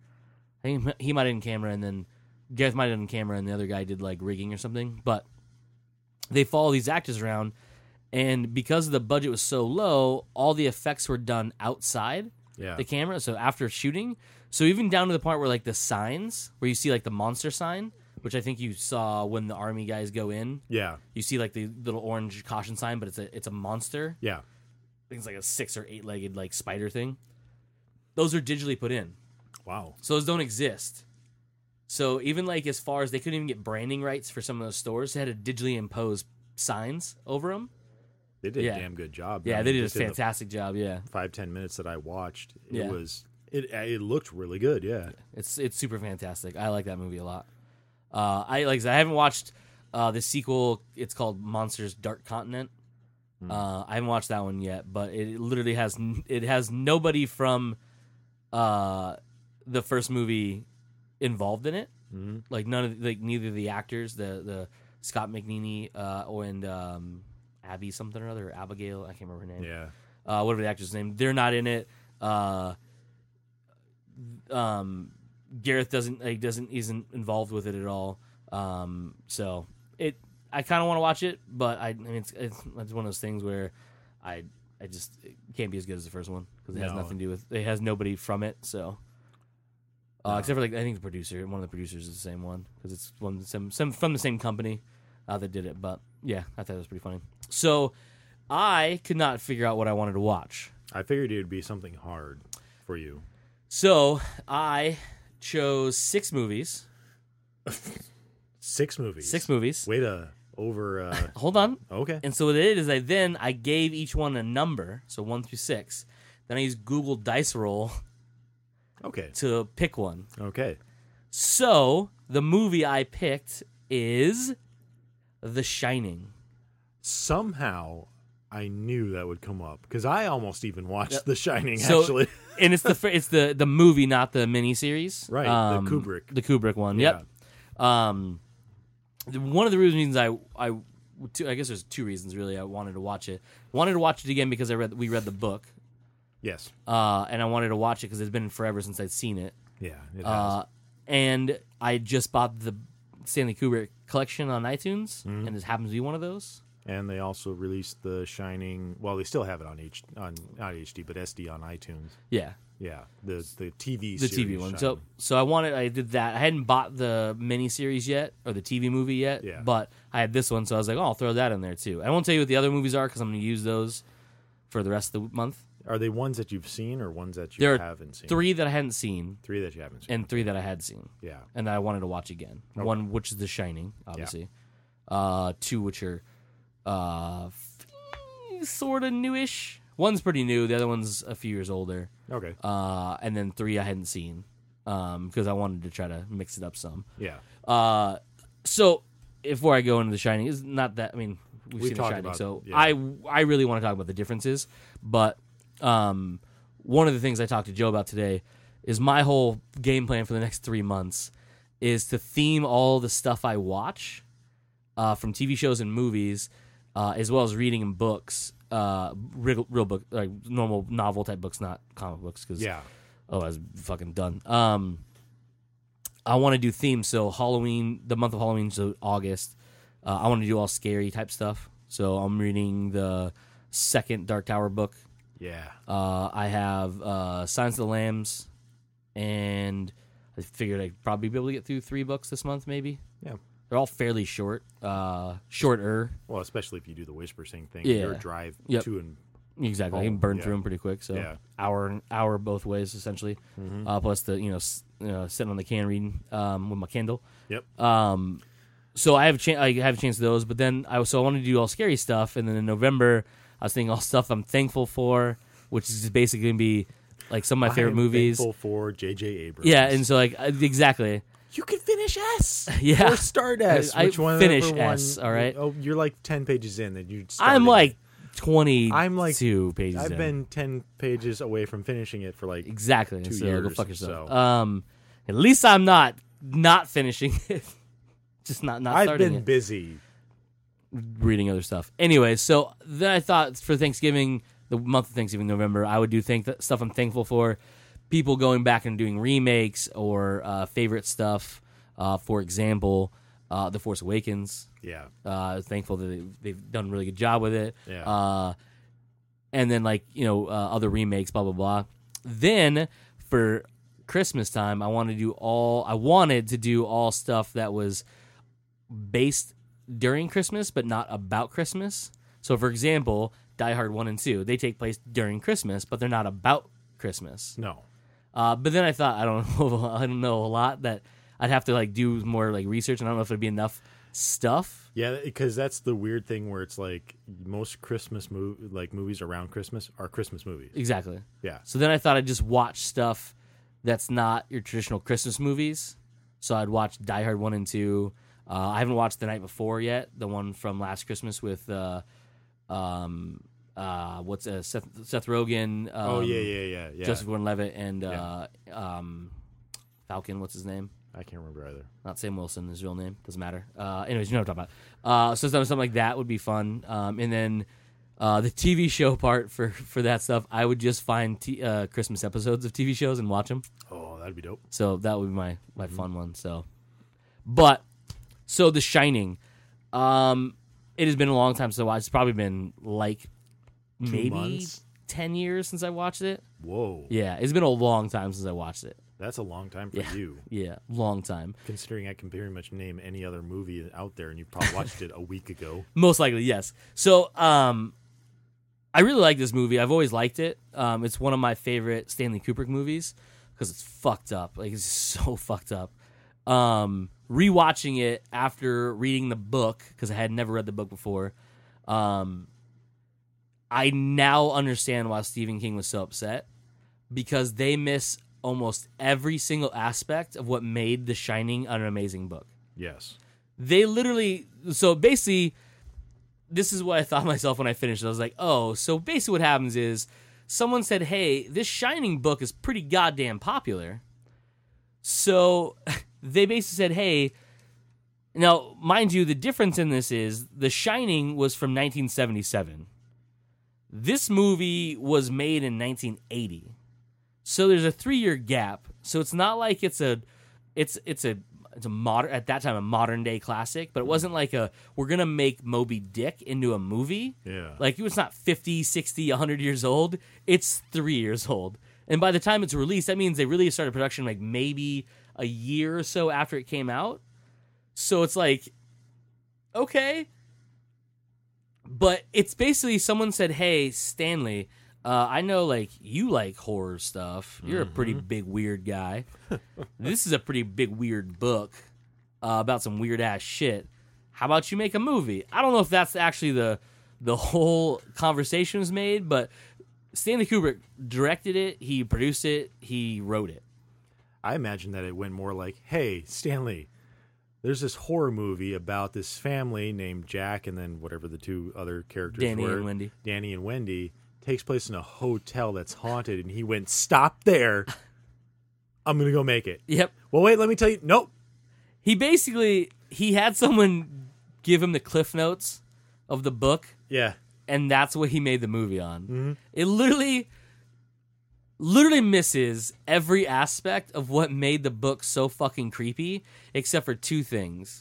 he might have done camera, and then Gareth might have done camera, and the other guy did like rigging or something. But they follow these actors around, and because the budget was so low, all the effects were done outside the camera. So after shooting, so even down to the point where like the signs, where you see like the monster sign, which I think you saw when the army guys go in. Yeah. You see like the little orange caution sign, but it's a monster. Yeah. I think it's like a 6 or 8-legged like spider thing. Those are digitally put in. Wow. So those don't exist. So even like as far as they couldn't even get branding rights for some of those stores, they had to digitally impose signs over them. They did a damn good job. Yeah, I mean, they did a just in the fantastic job. Yeah. 5-10 minutes that I watched, Yeah. it was It looked really good. Yeah. It's super fantastic. I like that movie a lot. I haven't watched the sequel. It's called Monsters Dark Continent. I haven't watched that one yet, but it literally has nobody from the first movie involved in it. Mm-hmm. Like neither of the actors, the Scott McNeely and Abby something or other, Abigail, I can't remember her name. Yeah. Whatever the actor's name, they're not in it. Gareth isn't involved with it at all. So I kind of want to watch it, but I mean it's one of those things where it can't be as good as the first one because it has nothing to do with it has nobody from it. So except for I think the producer, one of the producers is the same one because it's some from the same company that did it. But yeah, I thought it was pretty funny. So I could not figure out what I wanted to watch. I figured it would be something hard for you. So I chose 6 movies. 6 movies. 6 movies. Way to over. Hold on. Okay. And so what it is, I gave each one a number, so 1 through 6. Then I used Google Dice Roll. Okay. To pick one. Okay. So the movie I picked is The Shining. Somehow I knew that would come up because I almost even watched The Shining So, actually. And it's the movie, not the miniseries. Right. The Kubrick. The Kubrick one. Yeah. Yep. One of the reasons I guess there's 2 reasons really I wanted to watch it. Wanted to watch it again because we read the book. Yes. And I wanted to watch it because it's been forever since I'd seen it. Yeah. It has. And I just bought the Stanley Kubrick collection on iTunes, and this happens to be one of those. And they also released The Shining. Well, they still have it on not HD, but SD on iTunes. Yeah. Yeah, the TV the series TV one. Shining. So I did that. I hadn't bought the miniseries yet or the TV movie yet. Yeah. But I had this one, so I was like, I'll throw that in there too. I won't tell you what the other movies are because I'm going to use those for the rest of the month. Are they ones that you've seen or ones that you There are haven't seen? 3 that I hadn't seen 3 that you haven't seen. and 3 that I had seen. Yeah. And that I wanted to watch again. Okay. One which is The Shining, obviously. 2 which are sort of newish. One's pretty new. The other one's a few years older. Okay. And then 3 I hadn't seen because I wanted to try to mix it up some. Yeah. So before I go into The Shining, is not that. I mean, we've seen The talked Shining, about so it, yeah. I really want to talk about the differences. But one of the things I talked to Joe about today is my whole game plan for the next 3 months is to theme all the stuff I watch from TV shows and movies, as well as reading and books. Real book, like normal novel type books, not comic books, because I was fucking done. I want to do themes, so Halloween, the month of Halloween, so August. I want to do all scary type stuff. So I'm reading the 2nd Dark Tower book. Yeah. I have Silence of the Lambs, and I figured I'd probably be able to get through 3 books this month, maybe. Yeah. They're all fairly short, shorter. Well, especially if you do the whisper sing thing. Yeah. Your drive Yep. to and Exactly, I can burn through them pretty quick. So Yeah. hour both ways essentially. Plus the sitting on the can reading with my Kindle. Yep. So I have a chance of those, but then I wanted to do all scary stuff, and then in November I was thinking all stuff I'm thankful for, which is just basically gonna be like some of my favorite movies. Thankful for J.J. Abrams. Yeah, and so exactly. You can finish S. Yeah. Or start S. I Which one? finish S, all right? Oh, you're like 10 pages in, and you. I'm like 22 pages. I've in. been 10 pages away from finishing it for like Exactly. 2 so years. go fuck yourself. So. At least I'm not finishing it. Just not I've starting been it. busy. Reading other stuff. Anyway, so then I thought for Thanksgiving, the month of Thanksgiving, November, I would do stuff I'm thankful for. People going back and doing remakes or favorite stuff. For example, The Force Awakens. Yeah. Thankful that they've done a really good job with it. Yeah. And then other remakes, blah blah blah. Then for Christmas time, I wanted to do all stuff that was based during Christmas, but not about Christmas. So, for example, Die Hard 1 and 2, they take place during Christmas, but they're not about Christmas. No. But then I thought, I don't know a lot that I'd have to do more research, and I don't know if it'd be enough stuff. Yeah, because that's the weird thing where it's like most Christmas movies around Christmas are Christmas movies. Exactly. Yeah. So then I thought I'd just watch stuff that's not your traditional Christmas movies. So I'd watch Die Hard 1 and 2. I haven't watched The Night Before yet, the one from last Christmas with Seth Rogen. Yeah. Joseph Gordon-Levitt and Falcon. What's his name? I can't remember either. Not Sam Wilson. His real name doesn't matter. Anyways, you know what I'm talking about. So something like that would be fun. And then the TV show part for that stuff, I would just find Christmas episodes of TV shows and watch them. Oh, that'd be dope. So that would be my fun one. So The Shining. It has been a long time since I watched. It's probably been like 2 maybe months? 10 years since I watched it. Whoa. Yeah, it's been a long time since I watched it. That's a long time for you. Yeah, long time. Considering I can pretty much name any other movie out there, and you probably watched it a week ago. Most likely, yes. So, I really like this movie. I've always liked it. It's one of my favorite Stanley Kubrick movies because it's fucked up. Like, it's so fucked up. Rewatching it after reading the book, because I had never read the book before, I now understand why Stephen King was so upset, because they miss almost every single aspect of what made The Shining an amazing book. Yes. They literally... So basically, this is what I thought myself when I finished it. I was like, oh, so basically what happens is someone said, hey, this Shining book is pretty goddamn popular. So they basically said, hey... Now, mind you, the difference in this is The Shining was from 1977. This movie was made in 1980. So there's a 3-year gap. So it's not like it's a modern, at that time, a modern day classic, but it wasn't like we're going to make Moby Dick into a movie. Yeah. Like, it's not 50, 60, 100 years old. It's 3 years old. And by the time it's released, that means they really started production like maybe a year or so after it came out. So it's like, okay. But it's basically someone said, hey, Stanley, I know, like, you like horror stuff. You're a pretty big, weird guy. This is a pretty big, weird book about some weird-ass shit. How about you make a movie? I don't know if that's actually the whole conversation was made, but Stanley Kubrick directed it, he produced it, he wrote it. I imagine that it went more like, hey, Stanley, there's this horror movie about this family named Jack and then whatever the two other characters Danny were. and Wendy. Danny and Wendy. Takes place in a hotel that's haunted, and he went, stop there. I'm going to go make it. Yep. Well, wait, let me tell you. Nope. He had someone give him the cliff notes of the book, Yeah. and that's what he made the movie on. Mm-hmm. It literally misses every aspect of what made the book so fucking creepy, except for two things.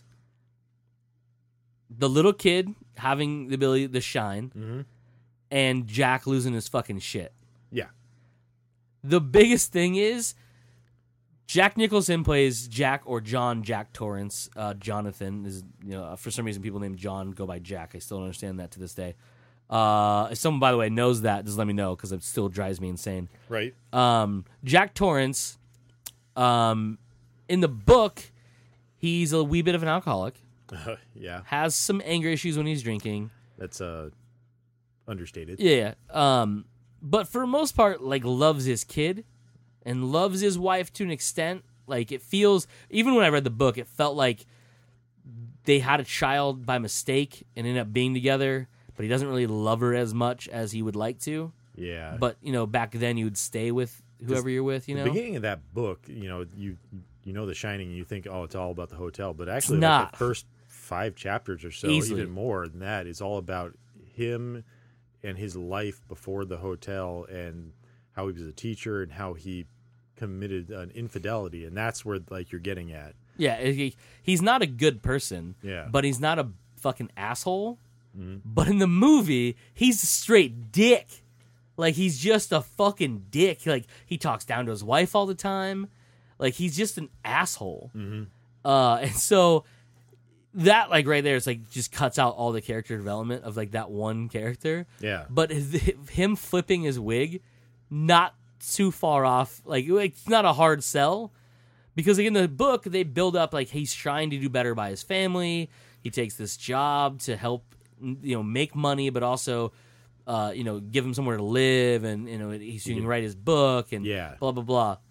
The little kid having the ability to shine, Mm-hmm. and Jack losing his fucking shit. Yeah. The biggest thing is Jack Nicholson plays Jack or John Jack Torrance. Jonathan is, for some reason people named John go by Jack. I still don't understand that to this day. If someone, by the way, knows that, just let me know, because it still drives me insane. Right. Jack Torrance, in the book, he's a wee bit of an alcoholic. Yeah. Has some anger issues when he's drinking. That's understated. Yeah. But for the most part, like, loves his kid and loves his wife to an extent. Like, it feels, even when I read the book, it felt like they had a child by mistake and ended up being together, but he doesn't really love her as much as he would like to. Yeah. But, back then you would stay with whoever you're with, The beginning of that book, you know The Shining, and you think, oh, it's all about the hotel. But actually, not. like the first 5 chapters or so, Easily. even more than that, is all about him and his life before the hotel and how he was a teacher and how he committed an infidelity. And that's where, like, you're getting at. Yeah, he's not a good person, Yeah. but he's not a fucking asshole. Mm-hmm. But in the movie, he's a straight dick. Like, he's just a fucking dick. Like, he talks down to his wife all the time. Like, he's just an asshole. Mm-hmm. And so that, like, right there, it's like just cuts out all the character development of, like, that one character. Yeah. But him flipping his wig, not too far off. Like, it's not a hard sell. Because, like, in the book, they build up, like, he's trying to do better by his family. He takes this job to help, make money, but also, give him somewhere to live. And, he's doing write his book and Yeah. blah, blah, blah.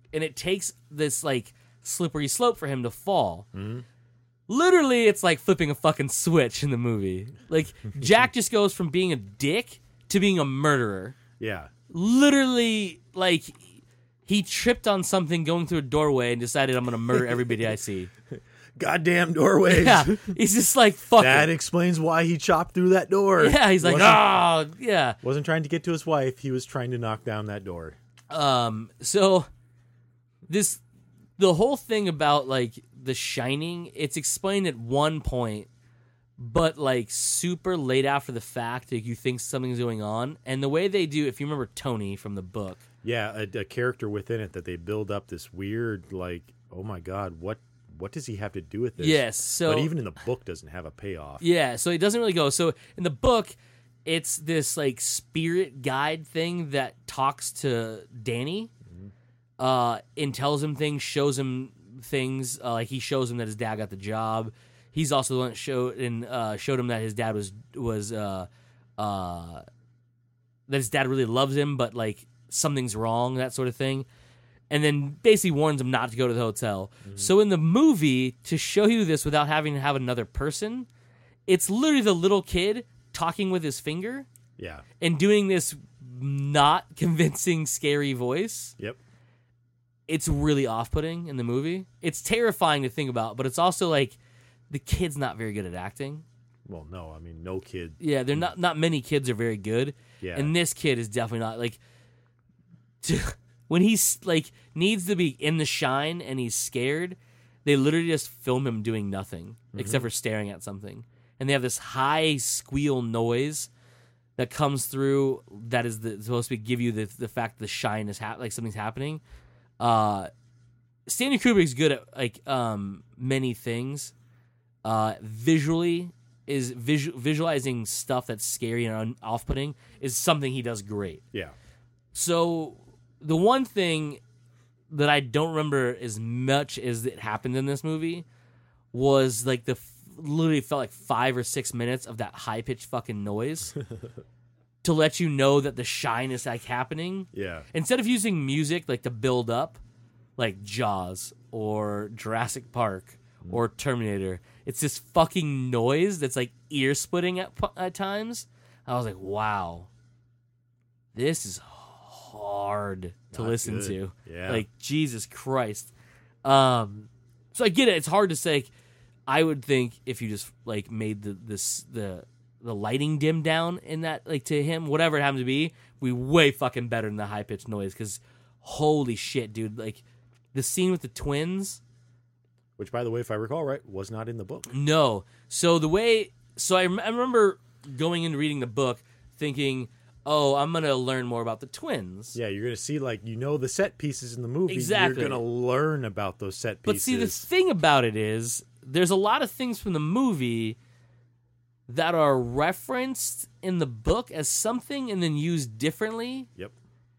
and it takes this like slippery slope for him to fall. Mm-hmm. Literally, it's like flipping a fucking switch in the movie. Like, Jack just goes from being a dick to being a murderer. Yeah. Literally, like, he tripped on something going through a doorway and decided, I'm going to murder everybody I see. Goddamn doorways. Yeah, he's just like, fuck That it. explains why he chopped through that door. Yeah, he's like, oh, yeah. Wasn't trying to get to his wife. He was trying to knock down that door. So, the whole thing about, like, The Shining, it's explained at one point, but, like, super late after the fact, like, you think something's going on. And the way they do, if you remember Tony from the book. Yeah, a character within it that they build up this weird, like, oh my God, what does he have to do with this? Yes, so... But even in the book doesn't have a payoff. Yeah, so it doesn't really go. So, in the book, it's this, like, spirit guide thing that talks to Danny, and tells him things, shows him things. Like, he shows him that his dad got the job. He's also the one that showed him that his dad that his dad really loves him, but, like, something's wrong, that sort of thing. And then basically warns him not to go to the hotel. Mm-hmm. So in the movie, to show you this without having to have another person, it's literally the little kid talking with his finger. Yeah. And doing this not convincing, scary voice. Yep. It's really off-putting in the movie. It's terrifying to think about, but it's also like the kid's not very good at acting. Well, no, I mean, no kid. Yeah, they're not many kids are very good. Yeah. And this kid is definitely not like when he's like needs to be in the shine and he's scared, they literally just film him doing nothing except for staring at something. And they have this high squeal noise that comes through that is supposed to give you the fact the shine is like something's happening. Stanley Kubrick's good at like many things. Visually is visualizing stuff that's scary and off-putting is something he does great. Yeah. So the one thing that I don't remember as much as it happened in this movie was like literally felt like 5 or 6 minutes of that high-pitched fucking noise to let you know that the shine is like happening. Yeah. Instead of using music like to build up, like Jaws or Jurassic Park or Terminator, it's this fucking noise that's like ear-splitting at times. I was like, wow, this is hard to listen to. Yeah. Like, Jesus Christ. So I get it. It's hard to say. I would think if you just like made the lighting dim down in that, like to him, whatever it happened to be way fucking better than the high pitched noise. Because holy shit, dude! Like the scene with the twins, which by the way, if I recall right, was not in the book. No. So I remember going into reading the book thinking, oh, I'm going to learn more about the twins. Yeah, you're going to see, like, the set pieces in the movie. Exactly. You're going to learn about those set pieces. But see, the thing about it is, there's a lot of things from the movie that are referenced in the book as something and then used differently. Yep.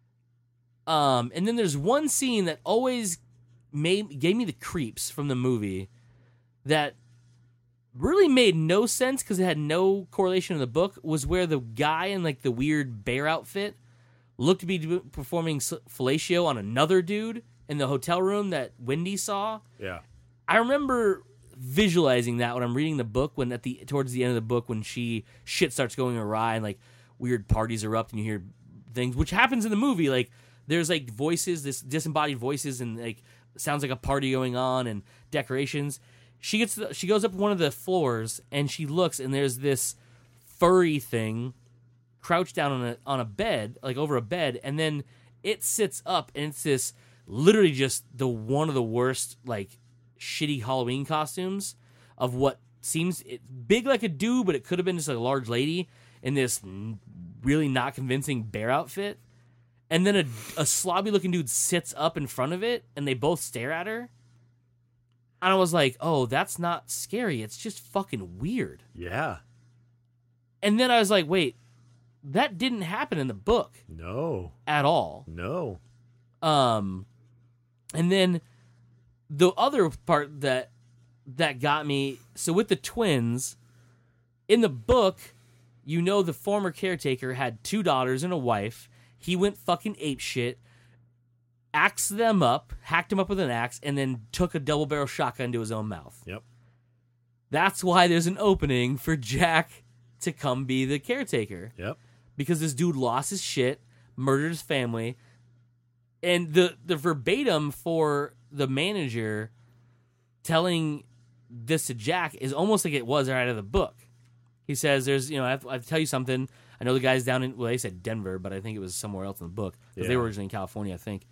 And then there's one scene that always gave me the creeps from the movie that really made no sense because it had no correlation in the book, was where the guy in like the weird bear outfit looked to be performing fellatio on another dude in the hotel room that Wendy saw. Yeah. I remember visualizing that when I'm reading the book, when towards the end of the book, when shit starts going awry and like weird parties erupt and you hear things, which happens in the movie. Like there's like voices, this disembodied voices, and like sounds like a party going on and decorations. She goes up one of the floors and she looks, and there's this furry thing crouched down on a bed, like over a bed, and then it sits up, and it's this literally just one of the worst like shitty Halloween costumes of what seems big like a dude, but it could have been just a large lady in this really not convincing bear outfit. And then a slobby looking dude sits up in front of it, and they both stare at her. And I was like, oh, that's not scary. It's just fucking weird. Yeah. And then I was like, wait, that didn't happen in the book. No. At all. No. And then the other part that got me, so with the twins, in the book, the former caretaker had 2 daughters and a wife. He went fucking apeshit. axed them up, hacked him up with an axe, and then took a double-barrel shotgun to his own mouth. Yep. That's why there's an opening for Jack to come be the caretaker. Yep. Because this dude lost his shit, murdered his family, and the verbatim for the manager telling this to Jack is almost like it was right out of the book. He says, "There's, I have to tell you something. I know the guy's down in, well, they said Denver, but I think it was somewhere else in the book because they were originally in California, I think.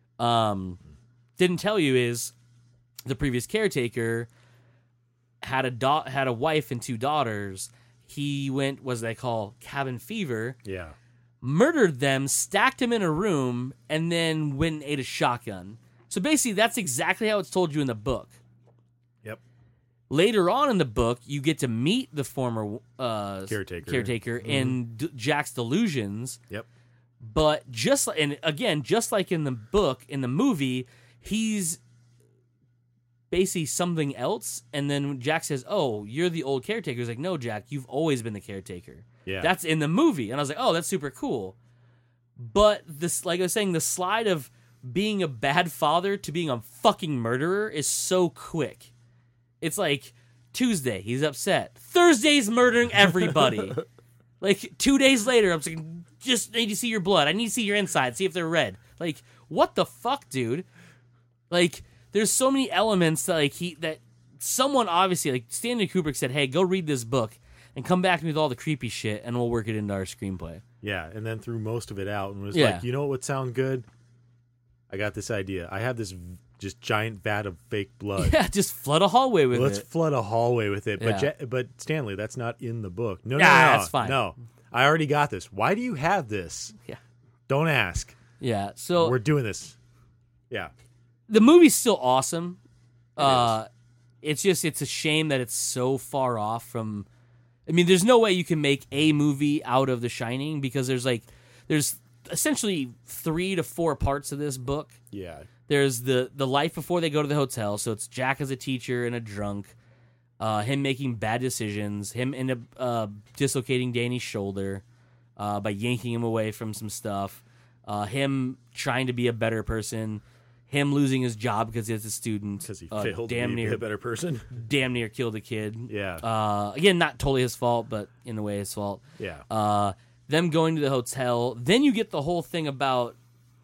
Didn't tell you is the previous caretaker had a wife and 2 daughters. He went, what they call cabin fever. Yeah. Murdered them, stacked them in a room, and then went and ate a shotgun. So basically, that's exactly how it's told you in the book. Yep. Later on in the book, you get to meet the former caretaker in Jack's delusions. Yep. But just like in the book, in the movie, he's basically something else. And then when Jack says, "Oh, you're the old caretaker," he's like, "No, Jack, you've always been the caretaker." Yeah. That's in the movie. And I was like, "Oh, that's super cool." But this, like I was saying, the slide of being a bad father to being a fucking murderer is so quick. It's like Tuesday, he's upset. Thursday's murdering everybody. Like 2 days later, I'm like, just need to see your blood. I need to see your inside, see if they're red. Like, what the fuck, dude? Like, there's so many elements that someone obviously, like Stanley Kubrick said, "Hey, go read this book and come back to me with all the creepy shit, and we'll work it into our screenplay." Yeah, and then threw most of it out and was like, "You know what would sound good? I got this idea. I have this just giant vat of fake blood. Yeah, just flood a hallway with Let's it. flood a hallway with it." Yeah. But Stanley, that's not in the book. No, that's fine. No, I already got this. Why do you have this? Yeah. Don't ask. Yeah, so We're doing this. Yeah. the movie's still awesome. It's a shame that it's so far off from. I mean, there's no way you can make a movie out of The Shining because there's essentially 3 to 4 parts of this book. Yeah. There's the life before they go to the hotel, so it's Jack as a teacher and a drunk, him making bad decisions, him end up dislocating Danny's shoulder by yanking him away from some stuff, him trying to be a better person, him losing his job because he's a student. Because he failed to be a better person. Damn near killed a kid. Yeah. Again, not totally his fault, but in a way his fault. Yeah. Them going to the hotel. Then you get the whole thing about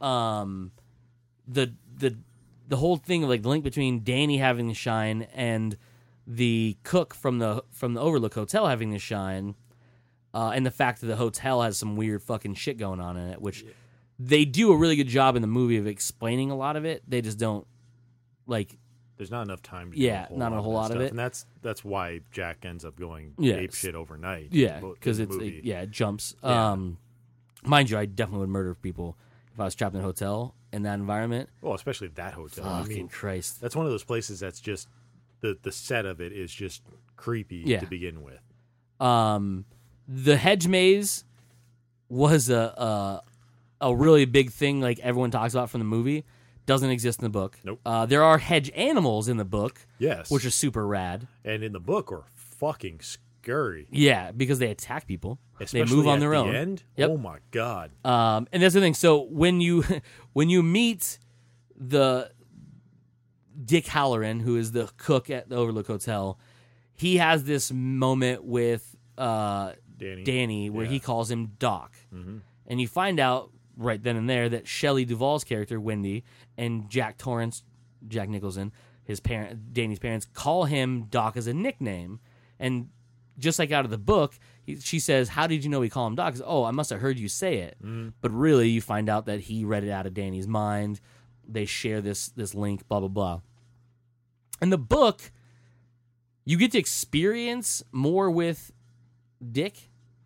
the whole thing of like the link between Danny having the shine and the cook from the Overlook Hotel having the shine, and the fact that the hotel has some weird fucking shit going on in it, which they do a really good job in the movie of explaining a lot of it. They just don't like. There's not enough time to not a whole lot of it. And that's why Jack ends up going ape shit overnight. Yeah, because it jumps. Yeah. Mind you, I definitely would murder people if I was trapped in a hotel in that environment. Well, especially that hotel. Fucking Christ. That's one of those places that's just the set of it is just creepy to begin with. The hedge maze was a really big thing, like everyone talks about from the movie. Doesn't exist in the book. Nope. There are hedge animals in the book. Yes. Which are super rad. And in the book are fucking scary. Yeah, because they attack people. Especially they move on their at own. The end? Yep. Oh my god. And that's the thing. So when you meet the Dick Halloran, who is the cook at the Overlook Hotel, he has this moment with Danny where he calls him Doc. Mm-hmm. And you find out right then and there that Shelley Duvall's character, Wendy, and Jack Nicholson, Danny's parents, call him Doc as a nickname. And just like out of the book, she says, "How did you know we call him Doc?" Says, "Oh, I must have heard you say it." Mm. But really, you find out that he read it out of Danny's mind. They share this link, blah, blah, blah. In the book, you get to experience more with Dick.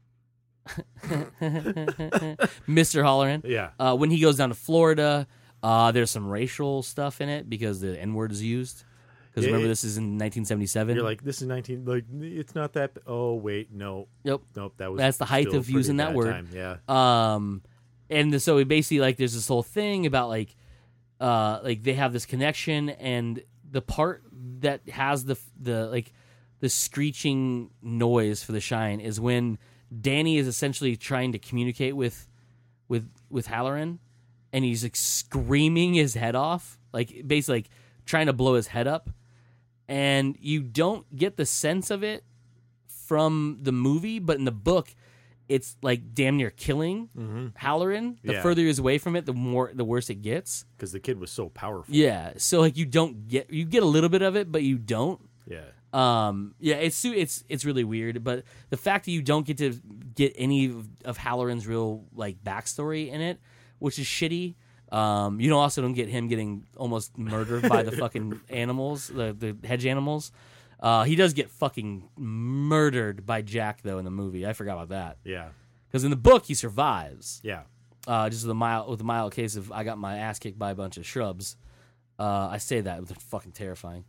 Mr. Halloran. Yeah. When he goes down to Florida, there's some racial stuff in it because the N-word is used. Because remember, this is in 1977. You're like, this is it's not that. Oh wait, no. Nope. That's the height of using that word. Time. Yeah. And so we basically there's this whole thing about like they have this connection, and the part that has the screeching noise for the shine is when Danny is essentially trying to communicate with Halloran, and he's like screaming his head off, like basically like trying to blow his head up, and you don't get the sense of it from the movie, but in the book, it's like damn near killing Halloran. The further he's away from it, the worse it gets. Because the kid was so powerful. Yeah, so like you get a little bit of it, but you don't. Yeah. It's really weird, but the fact that you don't get to get any of Halloran's real like backstory in it, which is shitty. You don't get him getting almost murdered by the fucking animals, the hedge animals. He does get fucking murdered by Jack though in the movie. I forgot about that. Yeah. Because in the book he survives. Yeah. Just with a mild case of I got my ass kicked by a bunch of shrubs. I say that it's fucking terrifying.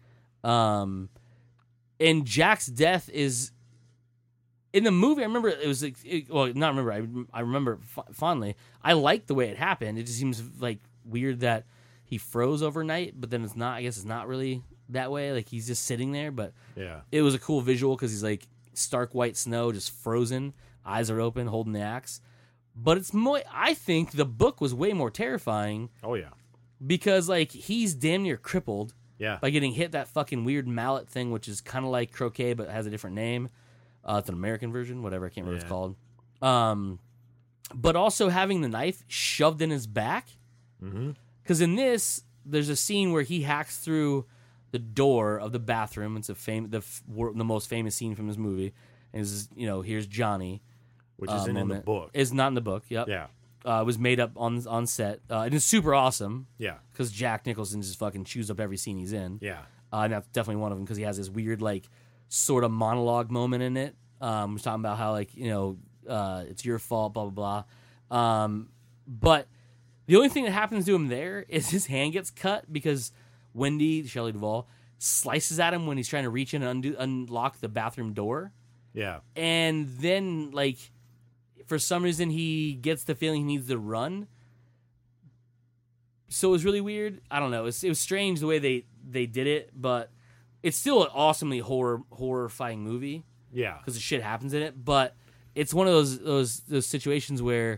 And Jack's death is in the movie. I remember it was like, not remember. I remember fondly. I liked the way it happened. It just seems like weird that he froze overnight, but then it's not. I guess it's not really that way. Like he's just sitting there, but yeah, it was a cool visual because he's like stark white snow, just frozen, eyes are open, holding the axe. But it's more. I think the book was way more terrifying. Oh yeah, because like he's damn near crippled. Yeah. By getting hit that fucking weird mallet thing, which is kind of like croquet but has a different name. It's an American version, whatever. I can't remember what it's called. But also having the knife shoved in his back. Because in this, there's a scene where he hacks through the door of the bathroom. It's the most famous scene from this movie. And it's, here's Johnny. Which isn't in the book. It's not in the book, yep. Yeah. It was made up on set. And it's super awesome. Yeah. Because Jack Nicholson just fucking chews up every scene he's in. Yeah. And that's definitely one of them because he has this weird, like, sort of monologue moment in it. He's talking about how, like, it's your fault, blah, blah, blah. But the only thing that happens to him there is his hand gets cut because Wendy, Shelley Duvall, slices at him when he's trying to reach in and unlock the bathroom door. Yeah. And then, like, for some reason, he gets the feeling he needs to run. So it was really weird. I don't know. It was strange the way they did it, but it's still an awesomely horrifying movie. Yeah, because the shit happens in it. But it's one of those situations where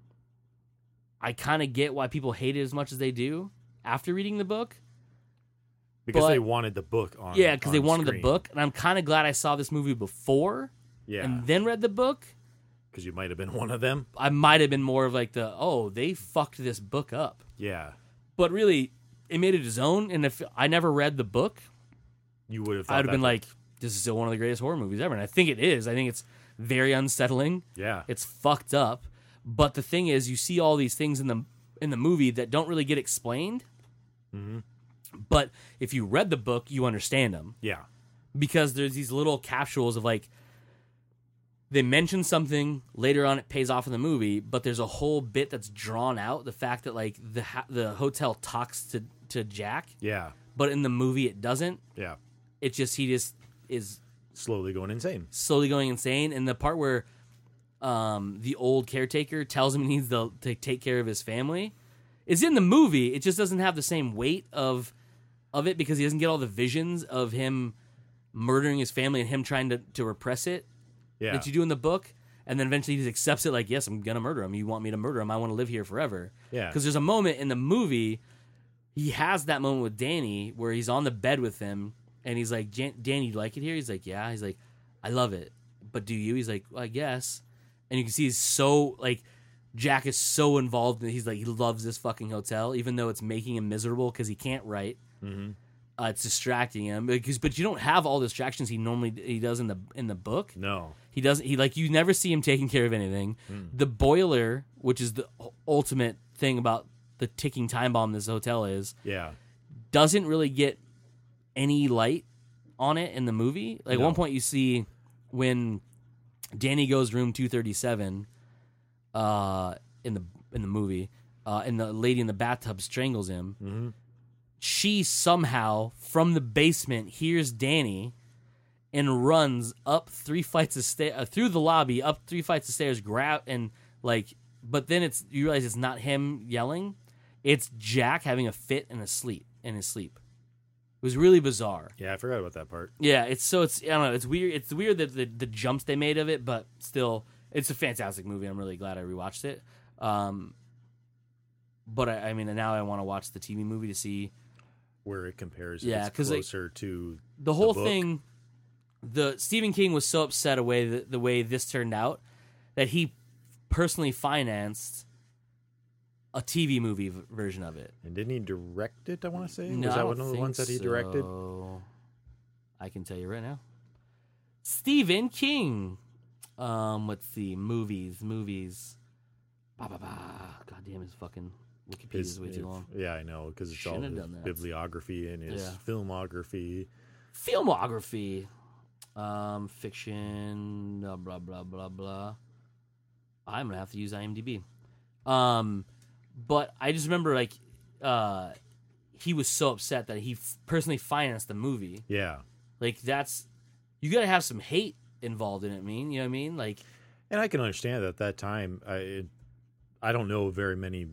I kind of get why people hate it as much as they do after reading the book. Because they wanted the book on. Yeah, because they wanted screen. The book, and I'm kind of glad I saw this movie before. Yeah, and then read the book. Because you might have been one of them. I might have been more of like they fucked this book up. Yeah. But really, it made it his own, and if I never read the book, you would have. I'd have been like, this is still one of the greatest horror movies ever. And I think it is. I think it's very unsettling. Yeah. It's fucked up. But the thing is, you see all these things in the movie that don't really get explained. Mm-hmm. But if you read the book, you understand them. Yeah. Because there's these little capsules of like, they mention something later on, it pays off in the movie, but there's a whole bit that's drawn out. The fact that like the hotel talks to Jack, yeah, but in the movie it doesn't. Yeah, he just is slowly going insane. And the part where the old caretaker tells him he needs to take care of his family is in the movie. It just doesn't have the same weight of it because he doesn't get all the visions of him murdering his family and him trying to repress it. Yeah. That you do in the book, and then eventually he just accepts it like, yes, I'm going to murder him. You want me to murder him. I want to live here forever. Yeah. Because there's a moment in the movie, he has that moment with Danny where he's on the bed with him, and he's like, Danny, you like it here? He's like, yeah. He's like, I love it. But do you? He's like, well, I guess. And you can see he's so, like, Jack is so involved, and he's like, he loves this fucking hotel, even though it's making him miserable because he can't write. Mm-hmm. It's distracting him but you don't have all the distractions he does in the book. No, he doesn't. He you never see him taking care of anything. The boiler, which is the ultimate thing about the ticking time bomb this hotel is, doesn't really get any light on it in the movie. Like at one point you see when Danny goes room 237 in the movie, and the lady in the bathtub strangles him. Mm-hmm. She somehow, from the basement, hears Danny and runs up 3 flights of stairs, through the lobby, up 3 flights of stairs, but then you realize it's not him yelling. It's Jack having a fit in his sleep. It was really bizarre. Yeah, I forgot about that part. Yeah, I don't know, it's weird. It's weird that the jumps they made of it, but still, it's a fantastic movie. I'm really glad I rewatched it. But I mean, now I want to watch the TV movie to see where it compares. Yeah, because closer to the whole book. thing. The Stephen King was so upset the way this turned out that he personally financed a TV movie version of it. And didn't he direct it? I want to say No, was I that don't one of the think ones that he directed? so. I can tell you right now. Stephen King. Let's see. Movies. God damn, his fucking Wikipedia is way too long. Yeah, I know, because it's Shouldn't all have his done that. bibliography and his filmography. Filmography. Fiction. Blah blah blah blah. I'm gonna have to use IMDb. But I just remember he was so upset that he personally financed the movie. Yeah. Like that's you got to have some hate involved in it. You know what I mean? Like, and I can understand that at that time. I don't know very many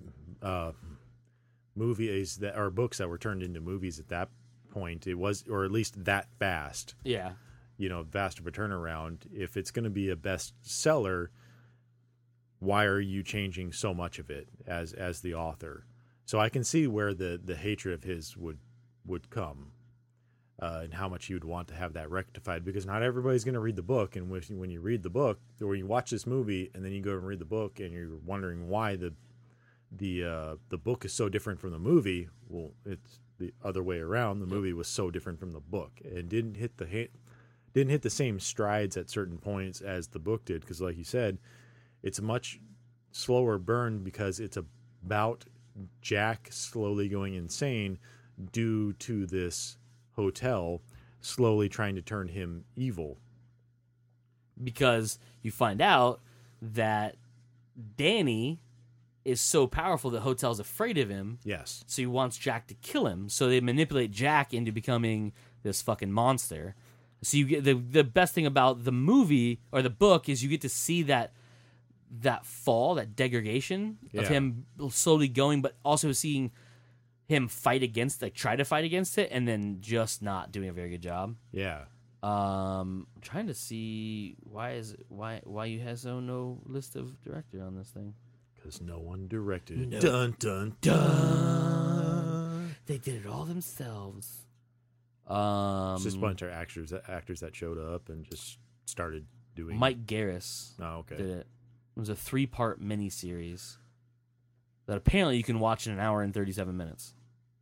movies that or books that were turned into movies at that point. It was, or at least that fast. yeah, Fast of a turnaround. If it's going to be a bestseller, why are you changing so much of it as the author? So I can see where the hatred of his would come. And how much you would want to have that rectified, because not everybody's going to read the book. And when you read the book, or when you watch this movie and then you go and read the book and you're wondering why the book is so different from the movie, well, it's the other way around. The movie was so different from the book and didn't hit the same strides at certain points as the book did. Because, like you said, it's a much slower burn because it's about Jack slowly going insane due to this hotel slowly trying to turn him evil. because you find out that Danny is so powerful that Hotel's afraid of him. Yes. So he wants Jack to kill him. So they manipulate Jack into becoming this fucking monster. So you get the best thing about the movie or the book is you get to see that fall, that degradation of him slowly going, but also seeing him try to fight against it, and then just not doing a very good job. Yeah. Trying to see why you has no list of director on this thing. Because no one directed it. No. Dun, dun, dun. They did it all themselves. It's just a bunch of actors that showed up and just started doing Mike Garris Oh, okay. did it. It was a 3-part miniseries that apparently you can watch in an hour and 37 minutes.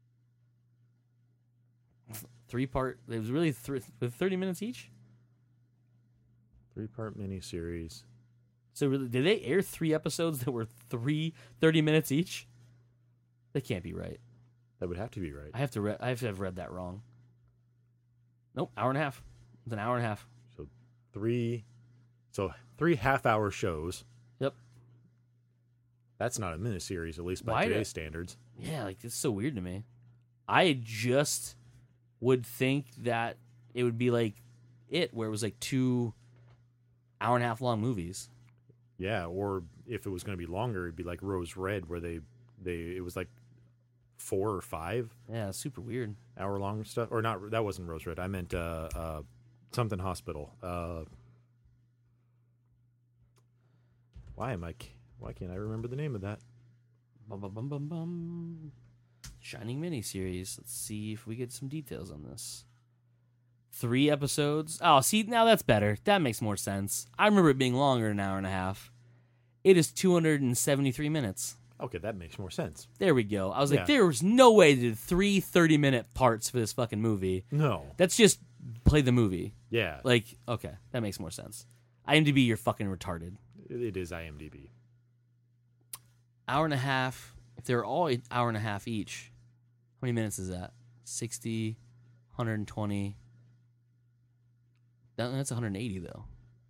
3-part. It was really 30 minutes each. 3-part miniseries. So really, did they air 3 episodes that were 30 minutes each? That can't be right. That would have to be right. I have to have read that wrong. Nope, hour and a half. It's an hour and a half. So 3 half-hour shows. Yep. That's not a miniseries, at least by Why today's standards. Yeah, like it's so weird to me. I just would think that it would be like where it was like 2 hour-and-a-half long movies. Yeah, or if it was going to be longer, it'd be like Rose Red, where it was like 4 or 5 Yeah, it's super weird. hour-long stuff. Or not, that wasn't Rose Red. I meant something hospital. Why can't I remember the name of that? Bum, bum, bum, bum, bum. Shining miniseries. Let's see if we get some details on this. 3 episodes. Oh, see, now that's better. That makes more sense. I remember it being longer than an hour and a half. It is 273 minutes. Okay, that makes more sense. There we go. I was Yeah. like, there was no way they did 3 30-minute parts for this fucking movie. No. That's just play the movie. Yeah. Like, okay, that makes more sense. IMDb, you're fucking retarded. It is IMDb. Hour and a half. If they're all an hour and a half each, how many minutes is that? 60, 120. That's 180 though.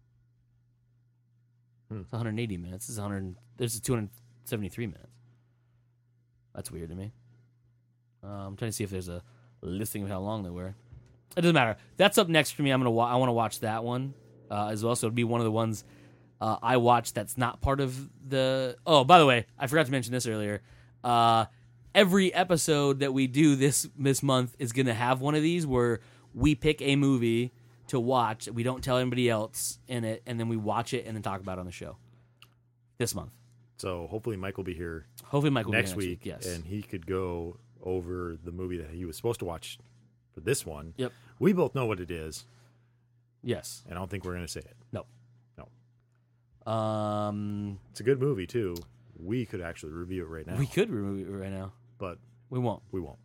It's 180 minutes. There's 273 minutes. That's weird to me. I'm trying to see if there's a listing of how long they were. It doesn't matter. That's up next for me. I want to watch that one as well. So it'll be one of the ones I watched that's not part of the. Oh, by the way, I forgot to mention this earlier. Every episode that we do this month is going to have one of these where we pick a movie to watch. We don't tell anybody else in it, and then we watch it and then talk about it on the show. This month. So hopefully Mike will be here Hopefully, Mike will be next here week, Yes. and he could go over the movie that he was supposed to watch for this one. Yep. We both know what it is, Yes. and I don't think we're going to say it. No. No. It's a good movie, too. We could actually review it right now, We could remove it right now. but We won't. we won't.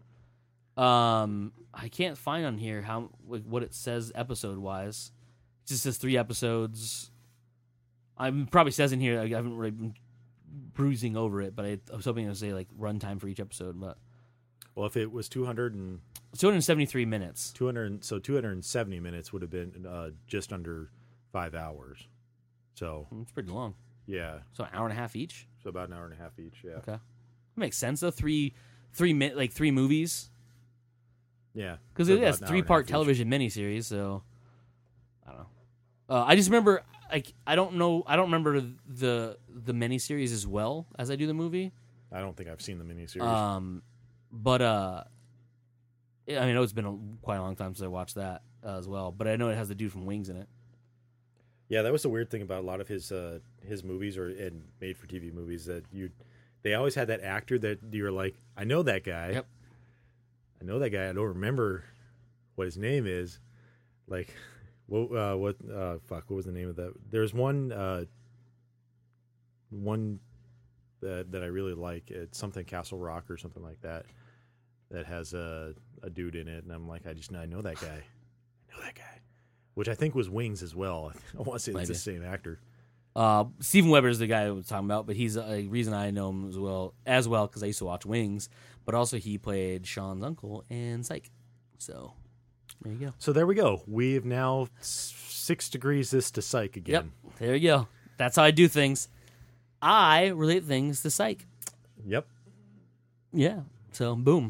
I can't find on here what it says episode wise. It just says 3 episodes. Probably says in here. I haven't really been bruising over it, but I was hoping it would say like runtime for each episode. But Well, if it was 200 273 minutes. 270 minutes would have been just under 5 hours. So, It's pretty long. yeah. So an hour and a half each. So about an hour and a half each, yeah. Okay, makes sense though. Three movies. Yeah. Because So it about has an hour and a 3-part half each. television miniseries, so I don't know. I just remember, I don't remember the miniseries as well as I do the movie. I don't think I've seen the miniseries. But I know it's been quite a long time since I watched that as well. But I know it has the dude from Wings in it. Yeah, that was the weird thing about a lot of his movies and made for TV movies that they always had that actor that you're like, I know that guy. Yep. I know that guy. I don't remember what his name is. Like, what was the name of that? There's one that I really like. It's something Castle Rock or something like that. That has a dude in it, and I'm like, I know that guy. I know that guy. Which I think was Wings as well. I want to say it's the same actor. Steven Weber is the guy I was talking about, but he's a reason I know him as well because I used to watch Wings. But also he played Sean's uncle in Psych. So there you go. So there we go. We have now 6 degrees this to Psych again. Yep. There you go. That's how I do things. I relate things to Psych. Yep. Yeah. So boom.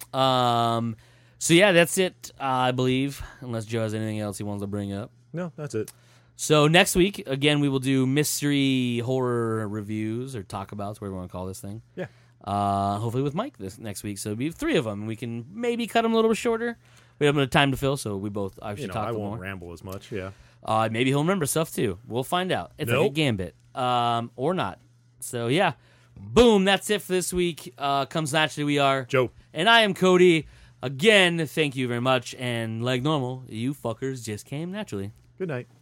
So yeah, that's it. I believe, unless Joe has anything else he wants to bring up. No, that's it. So next week, again, we will do mystery horror reviews or talkabouts, whatever you want to call this thing. Yeah. Hopefully with Mike this next week. So it'll be 3 of them. We can maybe cut them a little bit shorter. We have a time to fill, so we both obviously talk I more. won't ramble as much. Yeah. Maybe he'll remember stuff too. We'll find out. It's like a gambit, or not. So yeah, boom. That's it for this week. Comes naturally. We are Joe, and I am Cody. Again, thank you very much. And like normal, you fuckers just came naturally. good night.